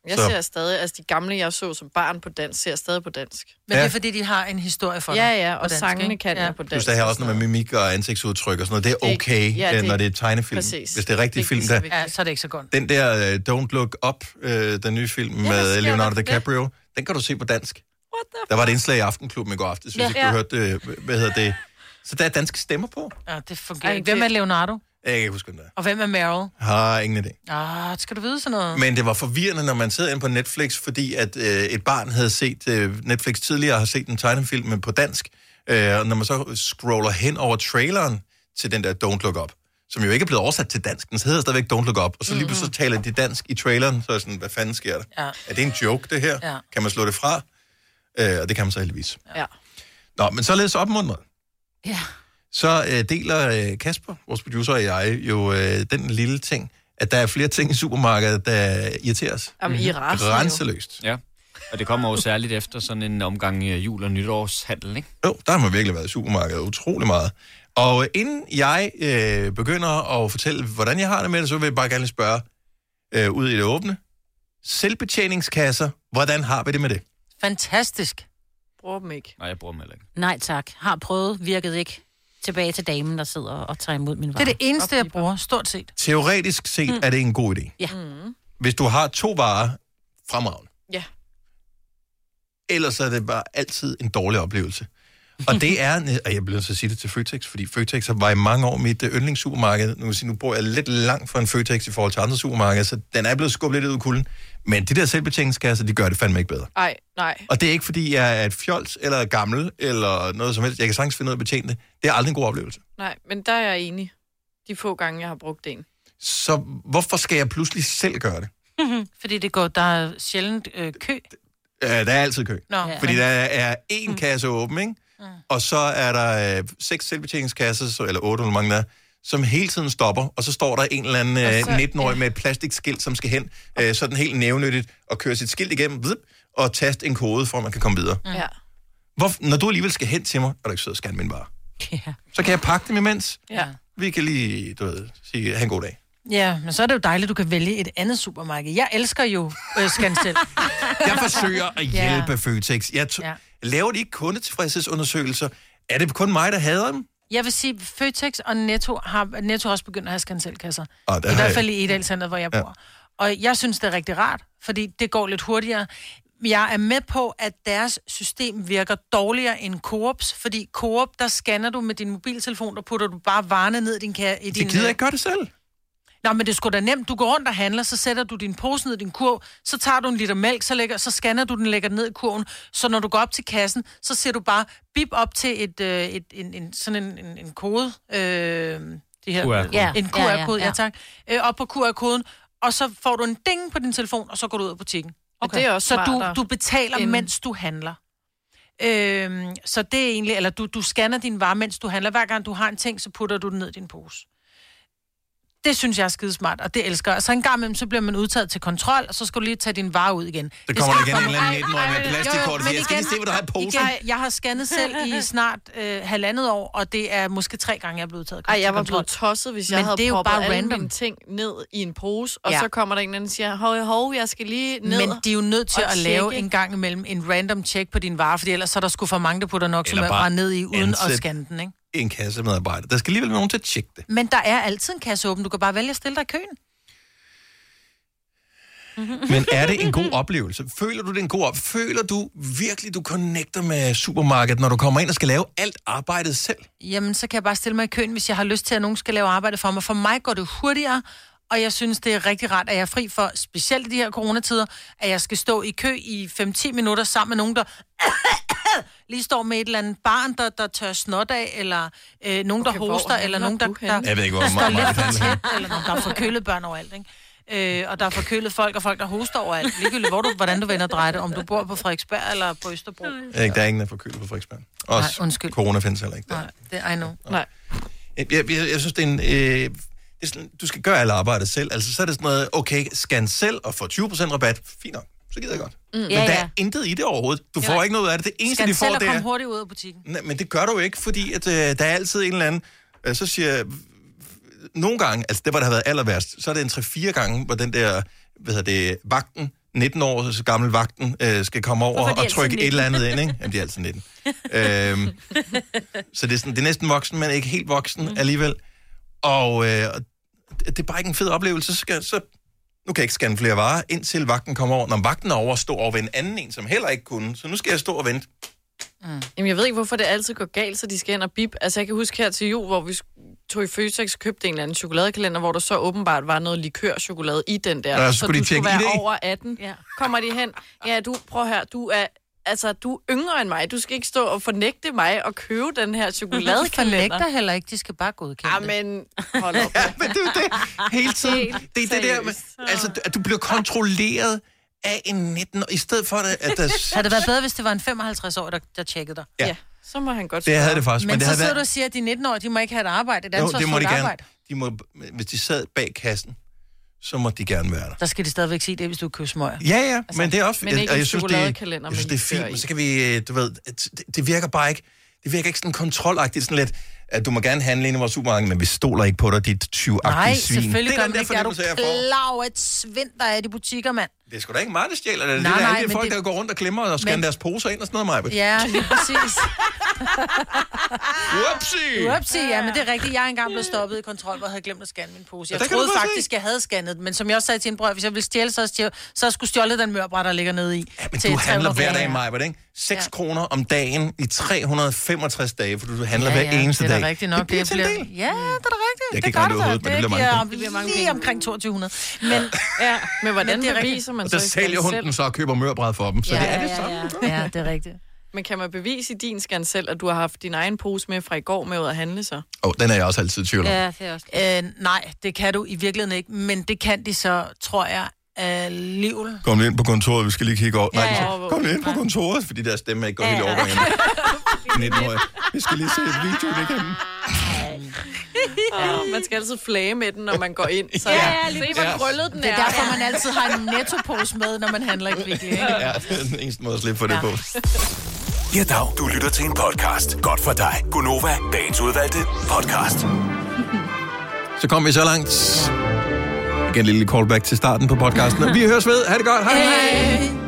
F: Jeg
C: Så-
F: ser stadig, altså de gamle, jeg så som barn på dansk, ser jeg stadig på dansk.
D: Men ja. Det er fordi, de har en historie for dig.
F: Ja, ja,
D: på
F: og
D: dansk,
F: sangene
D: ikke?
F: kan
D: ja.
F: jeg på
C: Plus
F: dansk.
C: der her også noget med mimik og ansigtsudtryk og sådan noget. Det er
F: Det-
C: okay,
F: ja,
C: ja,
F: det-
C: når det er tegnefilm.
F: præcis.
C: Hvis det er rigtig
F: Det er
C: film,
F: ikke
C: der...
F: så
D: Ja, så er det ikke så godt.
C: Den der uh, Don't Look Up, uh, den nye film
F: Ja, hvad
C: med
F: sker
C: Leonardo
F: der?
C: DiCaprio, den kan du se på dansk. Der var et indslag i Aftenklubben i går aftes, hvis
D: Ja.
C: ikke du hørte det. Hvad hedder det? Så der er danske stemmer på.
D: Ja, det fungerer ikke. Hvem er Leonardo?
C: Jeg kan ikke huske, den der.
D: Og hvem er Meryl?
C: Har ingen idé.
D: Ah, skal du vide sådan noget?
C: Men det var forvirrende, når man sidder inde på Netflix, fordi at øh, et barn havde set øh, Netflix tidligere, har set en tegnefilm på dansk, øh, og når man så scroller hen over traileren til den der Don't Look Up, som jo ikke er blevet oversat til dansk, den hedder stadigvæk Don't Look Up, og så lige pludselig så taler de dansk i traileren, så er jeg sådan, hvad fanden sker der?
D: Ja.
C: Er det en joke, det her?
D: Ja.
C: Kan man slå det fra? Øh, og det kan man så heldigvis.
F: Ja.
C: Nå, men således opmuntret.
E: Ja.
C: Så øh, deler øh, Kasper, vores producer og jeg, jo øh, den lille ting, at der er flere ting i supermarkedet, der irriterer os.
F: Jamen, I rasende jo.
C: Grænseløst.
H: Ja, og det kommer jo særligt efter sådan en omgang øh, jul- og nytårshandel, ikke?
C: Jo, der har man virkelig været i supermarkedet utrolig meget. Og øh, inden jeg øh, begynder at fortælle, hvordan jeg har det med det, så vil jeg bare gerne spørge øh, ud i det åbne. Selvbetjeningskasser, hvordan har vi det med det?
D: Fantastisk.
F: Bruger dem ikke.
H: Nej, jeg bruger dem heller ikke.
E: Nej tak. Har prøvet, virkede ikke. Tilbage til damen, der sidder og tager imod min
D: Det
E: vare.
D: er det eneste, jeg bruger, stort set.
C: Teoretisk set mm. er det en god idé.
E: Ja.
F: Mm.
C: Hvis du har to varer, fremragende.
F: Ja.
C: Ellers er det bare altid en dårlig oplevelse. Og det er, og jeg bliver nødt til at sige det til Føtex, fordi Føtex var i mange år mit yndlingssupermarked. Nu vil jeg sige, nu bor jeg lidt langt fra en Føtex i forhold til andre supermarkeder, så den er blevet skubbet lidt ud i kulden. Men de der selvbetjeningskasser, de gør det fandme ikke bedre.
F: Ej, nej.
C: Og det er ikke, fordi jeg er et fjols, eller gammel, eller noget som helst. Jeg kan sagtens finde ud af at betjene det. Det er aldrig en god oplevelse.
F: Nej, men der er jeg enig. De få gange, jeg har brugt en.
C: Så hvorfor skal jeg pludselig selv gøre det?
D: Fordi det går, der er sjældent øh, kø.
C: Uh, der er altid kø.
D: Nå.
C: Fordi der er én mm. kasse åben, ikke? Mm. Og så er der øh, seks selvbetjeningskasser, så, eller otte, eller mange der er, som hele tiden stopper, og så står der en eller anden øh,
F: så-
C: nitten-årig
F: ja.
C: med et plastikskilt, som skal hen, øh, sådan helt nævnyttigt, og køre sit skilt igennem, vip, og taste en kode, for at man kan komme videre.
F: Mm. Ja.
C: Hvor, når du alligevel skal hen til mig, er du ikke sød at scanne min vare.
E: Ja.
C: Så kan jeg pakke dem imens.
D: Ja.
C: Vi kan lige, du ved, sige, have en god dag.
D: Ja, men så er det jo dejligt, at du kan vælge et andet supermarked. Jeg elsker jo øh, Scan selv.
C: Jeg forsøger at hjælpe
D: Ja.
C: Føtex. Jeg t-
D: Ja.
C: Laver de ikke kundetilfredshedsundersøgelser? Er det kun mig, der hader dem?
D: Jeg vil sige, Føtex og Netto har Netto har også begyndt at have Scan selv-kasser.
C: Ah, der
D: I
C: har
D: hvert
C: jeg-
D: fald i Edalcenteret, hvor jeg bor. Ja. Og jeg synes, det er rigtig rart, fordi det går lidt hurtigere. Jeg er med på, at deres system virker dårligere end Coops, fordi Coop, der scanner du med din mobiltelefon, der putter du bare varerne ned i din... Ka- i
C: De
D: din
C: gider ikke gøre det selv.
D: Nå, men det er sgu da nemt. Du går rundt og handler, så sætter du din pose ned i din kurv, så tager du en liter mælk, så, lægger, så scanner du den, lægger den ned i kurven. Så når du går op til kassen, så ser du bare bip op til et, øh, et, en, en, sådan en, en, en kode. Øh, de her,
H: Q R-kode.
E: Ja,
D: en Q
E: ja,
D: R-kode, ja,
E: ja.
D: ja tak. Øh, op på Q R-koden, og så får du en ding på din telefon, og så går du ud af butikken.
F: Okay. Det er også
D: Så du,
F: smartere
D: du betaler,
F: end-
D: mens du handler. Øhm, så det er egentlig, eller du, du scanner din vare, mens du handler. Hver gang du har en ting, så putter du den ned i din pose. Det synes jeg er skidesmart, og det elsker jeg. Og så en gang imellem, så bliver man udtaget til kontrol, og så skal du lige tage din vare ud igen.
C: Så kommer der igen en
D: skal-
C: eller anden nitten-årig med
D: Ej, ej,
C: plastikkort, og
D: jo,
C: siger,
D: men
C: jeg skal lige
D: igen-
C: se, hvad du har i posen.
D: igen, Jeg har scannet selv i snart øh, halvandet år, og det er måske tre gange, jeg er blevet udtaget
F: Ej,
D: til
F: jeg var
D: kontrol.
F: blevet tosset, hvis jeg
D: Men
F: havde
D: det er jo
F: proppet
D: bare
F: alle
D: random.
F: mine ting ned i en pose, og
D: Ja.
F: så kommer der en anden og siger, hov, hov, jeg skal lige ned.
D: Men de er jo nødt til
F: og
D: at lave
F: tjekke.
D: en gang imellem en random check på din vare, fordi ellers så er der sgu for mange, der putter nok, som
C: Eller
D: er
C: bare
D: bare ned i, uden at
C: ansæt
D: scanne den, ikke?
C: En kassemedarbejder. Der skal alligevel være nogen til at tjekke det.
D: Men der er altid en kasse åben. Du kan bare vælge at stille dig i køen.
C: Men er det en god oplevelse? Føler du det er en god oplevelse? Føler du virkelig, du connecter med supermarkedet, når du kommer ind og skal lave alt arbejdet selv?
D: Jamen, så kan jeg bare stille mig i køen, hvis jeg har lyst til, at nogen skal lave arbejde for mig. For mig går det hurtigere, og jeg synes, det er rigtig rart, at jeg er fri for, specielt i de her coronatider, at jeg skal stå i kø i fem til ti minutter sammen med nogen, der lige står med et eller andet barn, der, der tør snot af, eller øh, nogen, der
F: Okay, hvor
D: hoster, eller
F: handler
D: nogen, der,
F: du
D: der,
F: henne?
C: Jeg ved ikke, hvor
D: der står
C: meget
D: lidt
C: meget
D: for
C: det handler.
D: tæt, eller nogen, der er forkølet børn overalt, ikke? Øh, og der er forkølet folk, og folk, der hoster overalt. Ligegyldigt, hvor du, hvordan du vender og drejer det, om du bor på Frederiksberg eller på Østerbro.
C: Ikke, der er ingen, der får køl på Frederiksberg. Også
D: Nej, undskyld.
C: corona findes heller ikke der.
D: Nej, det er I know.
F: Nej.
C: Jeg, jeg, jeg, jeg synes, det er en... Øh, det er sådan, du skal gøre alle arbejdet selv. Altså, så er det sådan noget, okay, scan selv og få tyve procent rabat. Fint nok, så gider jeg godt. Mm. Men
E: Ja,
C: der
E: ja.
C: er intet i det overhovedet. Du får
D: Ja.
C: ikke noget af det. Det eneste,
D: Skal
C: de får,
D: selv at
C: det
D: komme
C: er...
D: hurtigt ud af butikken.
C: Nej, men det gør du jo ikke, fordi at, øh, der er altid en eller anden... Øh, så siger jeg... Nogle gange, altså det, hvor det har været aller værst, så er det en tre-fire gange, hvor den der, hvad hedder det, vagten nitten år så gammel vagten øh, skal komme over
E: Hvorfor er de
C: og trykke
E: altid
C: et eller andet ind, ikke? Jamen, de er altid nitten. øhm, så det er, sådan, det er næsten voksen, men ikke helt voksen mm. alligevel. Og øh, det er bare ikke en fed oplevelse. Så, skal, så nu kan jeg ikke scanne flere varer, indtil vagten kommer over. Når vagten er over, står over ved en anden en, som heller ikke kunne. Så nu skal jeg stå og vente.
F: Mm. Jamen, jeg ved ikke, hvorfor det altid går galt, så de skal ind og bip. Altså, jeg kan huske her til jul, hvor vi tog i Føtex og købte en eller anden chokoladekalender, hvor der så åbenbart var noget likørchokolade i den der.
C: Ja,
F: så, så
C: du
F: skulle være
C: I D?
F: over atten. Ja. Kommer de hen? Ja, du, prøv her, du er... Altså, du er yngre end mig. Du skal ikke stå og fornægte mig og købe den her chokoladekalender.
D: De fornægter heller ikke. De skal bare godkende
F: det. Ja, men hold op.
C: Ja, men det er jo det. Hele tiden. Det er det der med... Altså, at du bliver kontrolleret af en nitten år, i stedet for, at der...
D: Havde det været bedre, hvis det var en femoghalvtreds-årig, der, der tjekkede dig?
C: Ja.
F: Så må han godt
C: det havde det faktisk.
D: Men, men
C: det
D: så
C: havde
D: sidder
C: været...
D: du og siger, at de nitten-årige, de må ikke have et arbejde. Et
C: Jo, det må de gerne.
D: arbejde.
C: De må, hvis de sad bag kassen, så må de gerne være der.
D: Der skal de stadigvæk sige det, hvis du køber smøger.
C: Ja, ja, altså, men det er også...
F: Men ikke
C: jeg,
F: en
C: jeg synes, det,
F: chokoladekalender,
C: jeg synes,
F: men
C: det er fint,
F: i.
C: men så kan vi, du ved, det, det virker bare ikke... Det virker ikke sådan kontrolagtigt, sådan lidt, at du må gerne handle ind i vores supermarked, men vi stoler ikke på dig, dit tyvagtige svin.
D: Nej, selvfølgelig gør man ikke. Er du
C: jeg får.
D: klar over et svind, der er i de butikker, mand?
C: Det er sgu da ikke meget, der stjæler det.
D: Nej,
C: det er
D: nej,
C: alle de folk,
D: det...
C: der går rundt og glemmer og scanner men... deres poser ind og sådan noget, Maja.
D: Ja, lige præcis.
C: Whoopsie!
D: Whoopsie, ja, men det er rigtigt. Jeg er engang blevet stoppet i kontrol, hvor jeg havde glemt at scanne min pose. Jeg
C: ja,
D: troede faktisk, jeg havde scannet den, men som jeg også sagde til en bror, hvis jeg ville stjæle, så, stjæle, så skulle stjåle den mørbræt, der ligger nede i.
C: Ja, men du handler hver dag, Maja, ikke? seks ja. kroner om dagen i tre hundrede og femogtres dage, for du handler ja, ja, hver eneste dag.
D: det er da rigtigt nok.
C: Det bliver,
D: det bliver... Ja, det er da rigtigt.
C: Jeg
D: kan
C: ikke regne det ud, men det bliver mange penge.
D: Det bliver mange penge. Lige omkring toogtyve hundrede. Men,
F: ja, men hvordan
D: men
F: beviser man så?
C: Og så sælger hun den så og køber mørbræd for dem. Så
D: ja,
C: det er det
D: ja,
C: samme.
D: Ja, ja, det er rigtigt.
F: Men kan man bevise i din scan selv, at du har haft din egen pose med fra i går med ud at handle så?
C: Åh, oh, den er jeg også altid i tvivl om.
D: Ja, det er også. Øh, nej, det kan du i virkeligheden ikke, men det kan de så, tror jeg, alligevel.
C: Kom lige ind på kontoret, vi skal lige kigge over.
D: Ja,
C: Nej,
D: ja.
C: så, kom lige ind på kontoret, fordi deres stemme ikke går helt over igen. nitten-årige. Vi skal lige se et video igen.
F: Oh, man skal altid flage med den, når man går ind. Så
D: ja,
F: ja,
D: lige
F: se, hvor krøllet den er.
D: Det er derfor, man altid har en nettopose med, når man handler i Kvickly.
C: Ja, det er den eneste måde at slippe for ja. det på.
A: Ja, dag. Du lytter til en podcast. Godt for dig. Gunova, dagens udvalgte podcast.
C: Så kom vi så langt. Igen en lille callback til starten på podcasten. Vi høres ved. Ha' det godt. Hej.
D: Hej.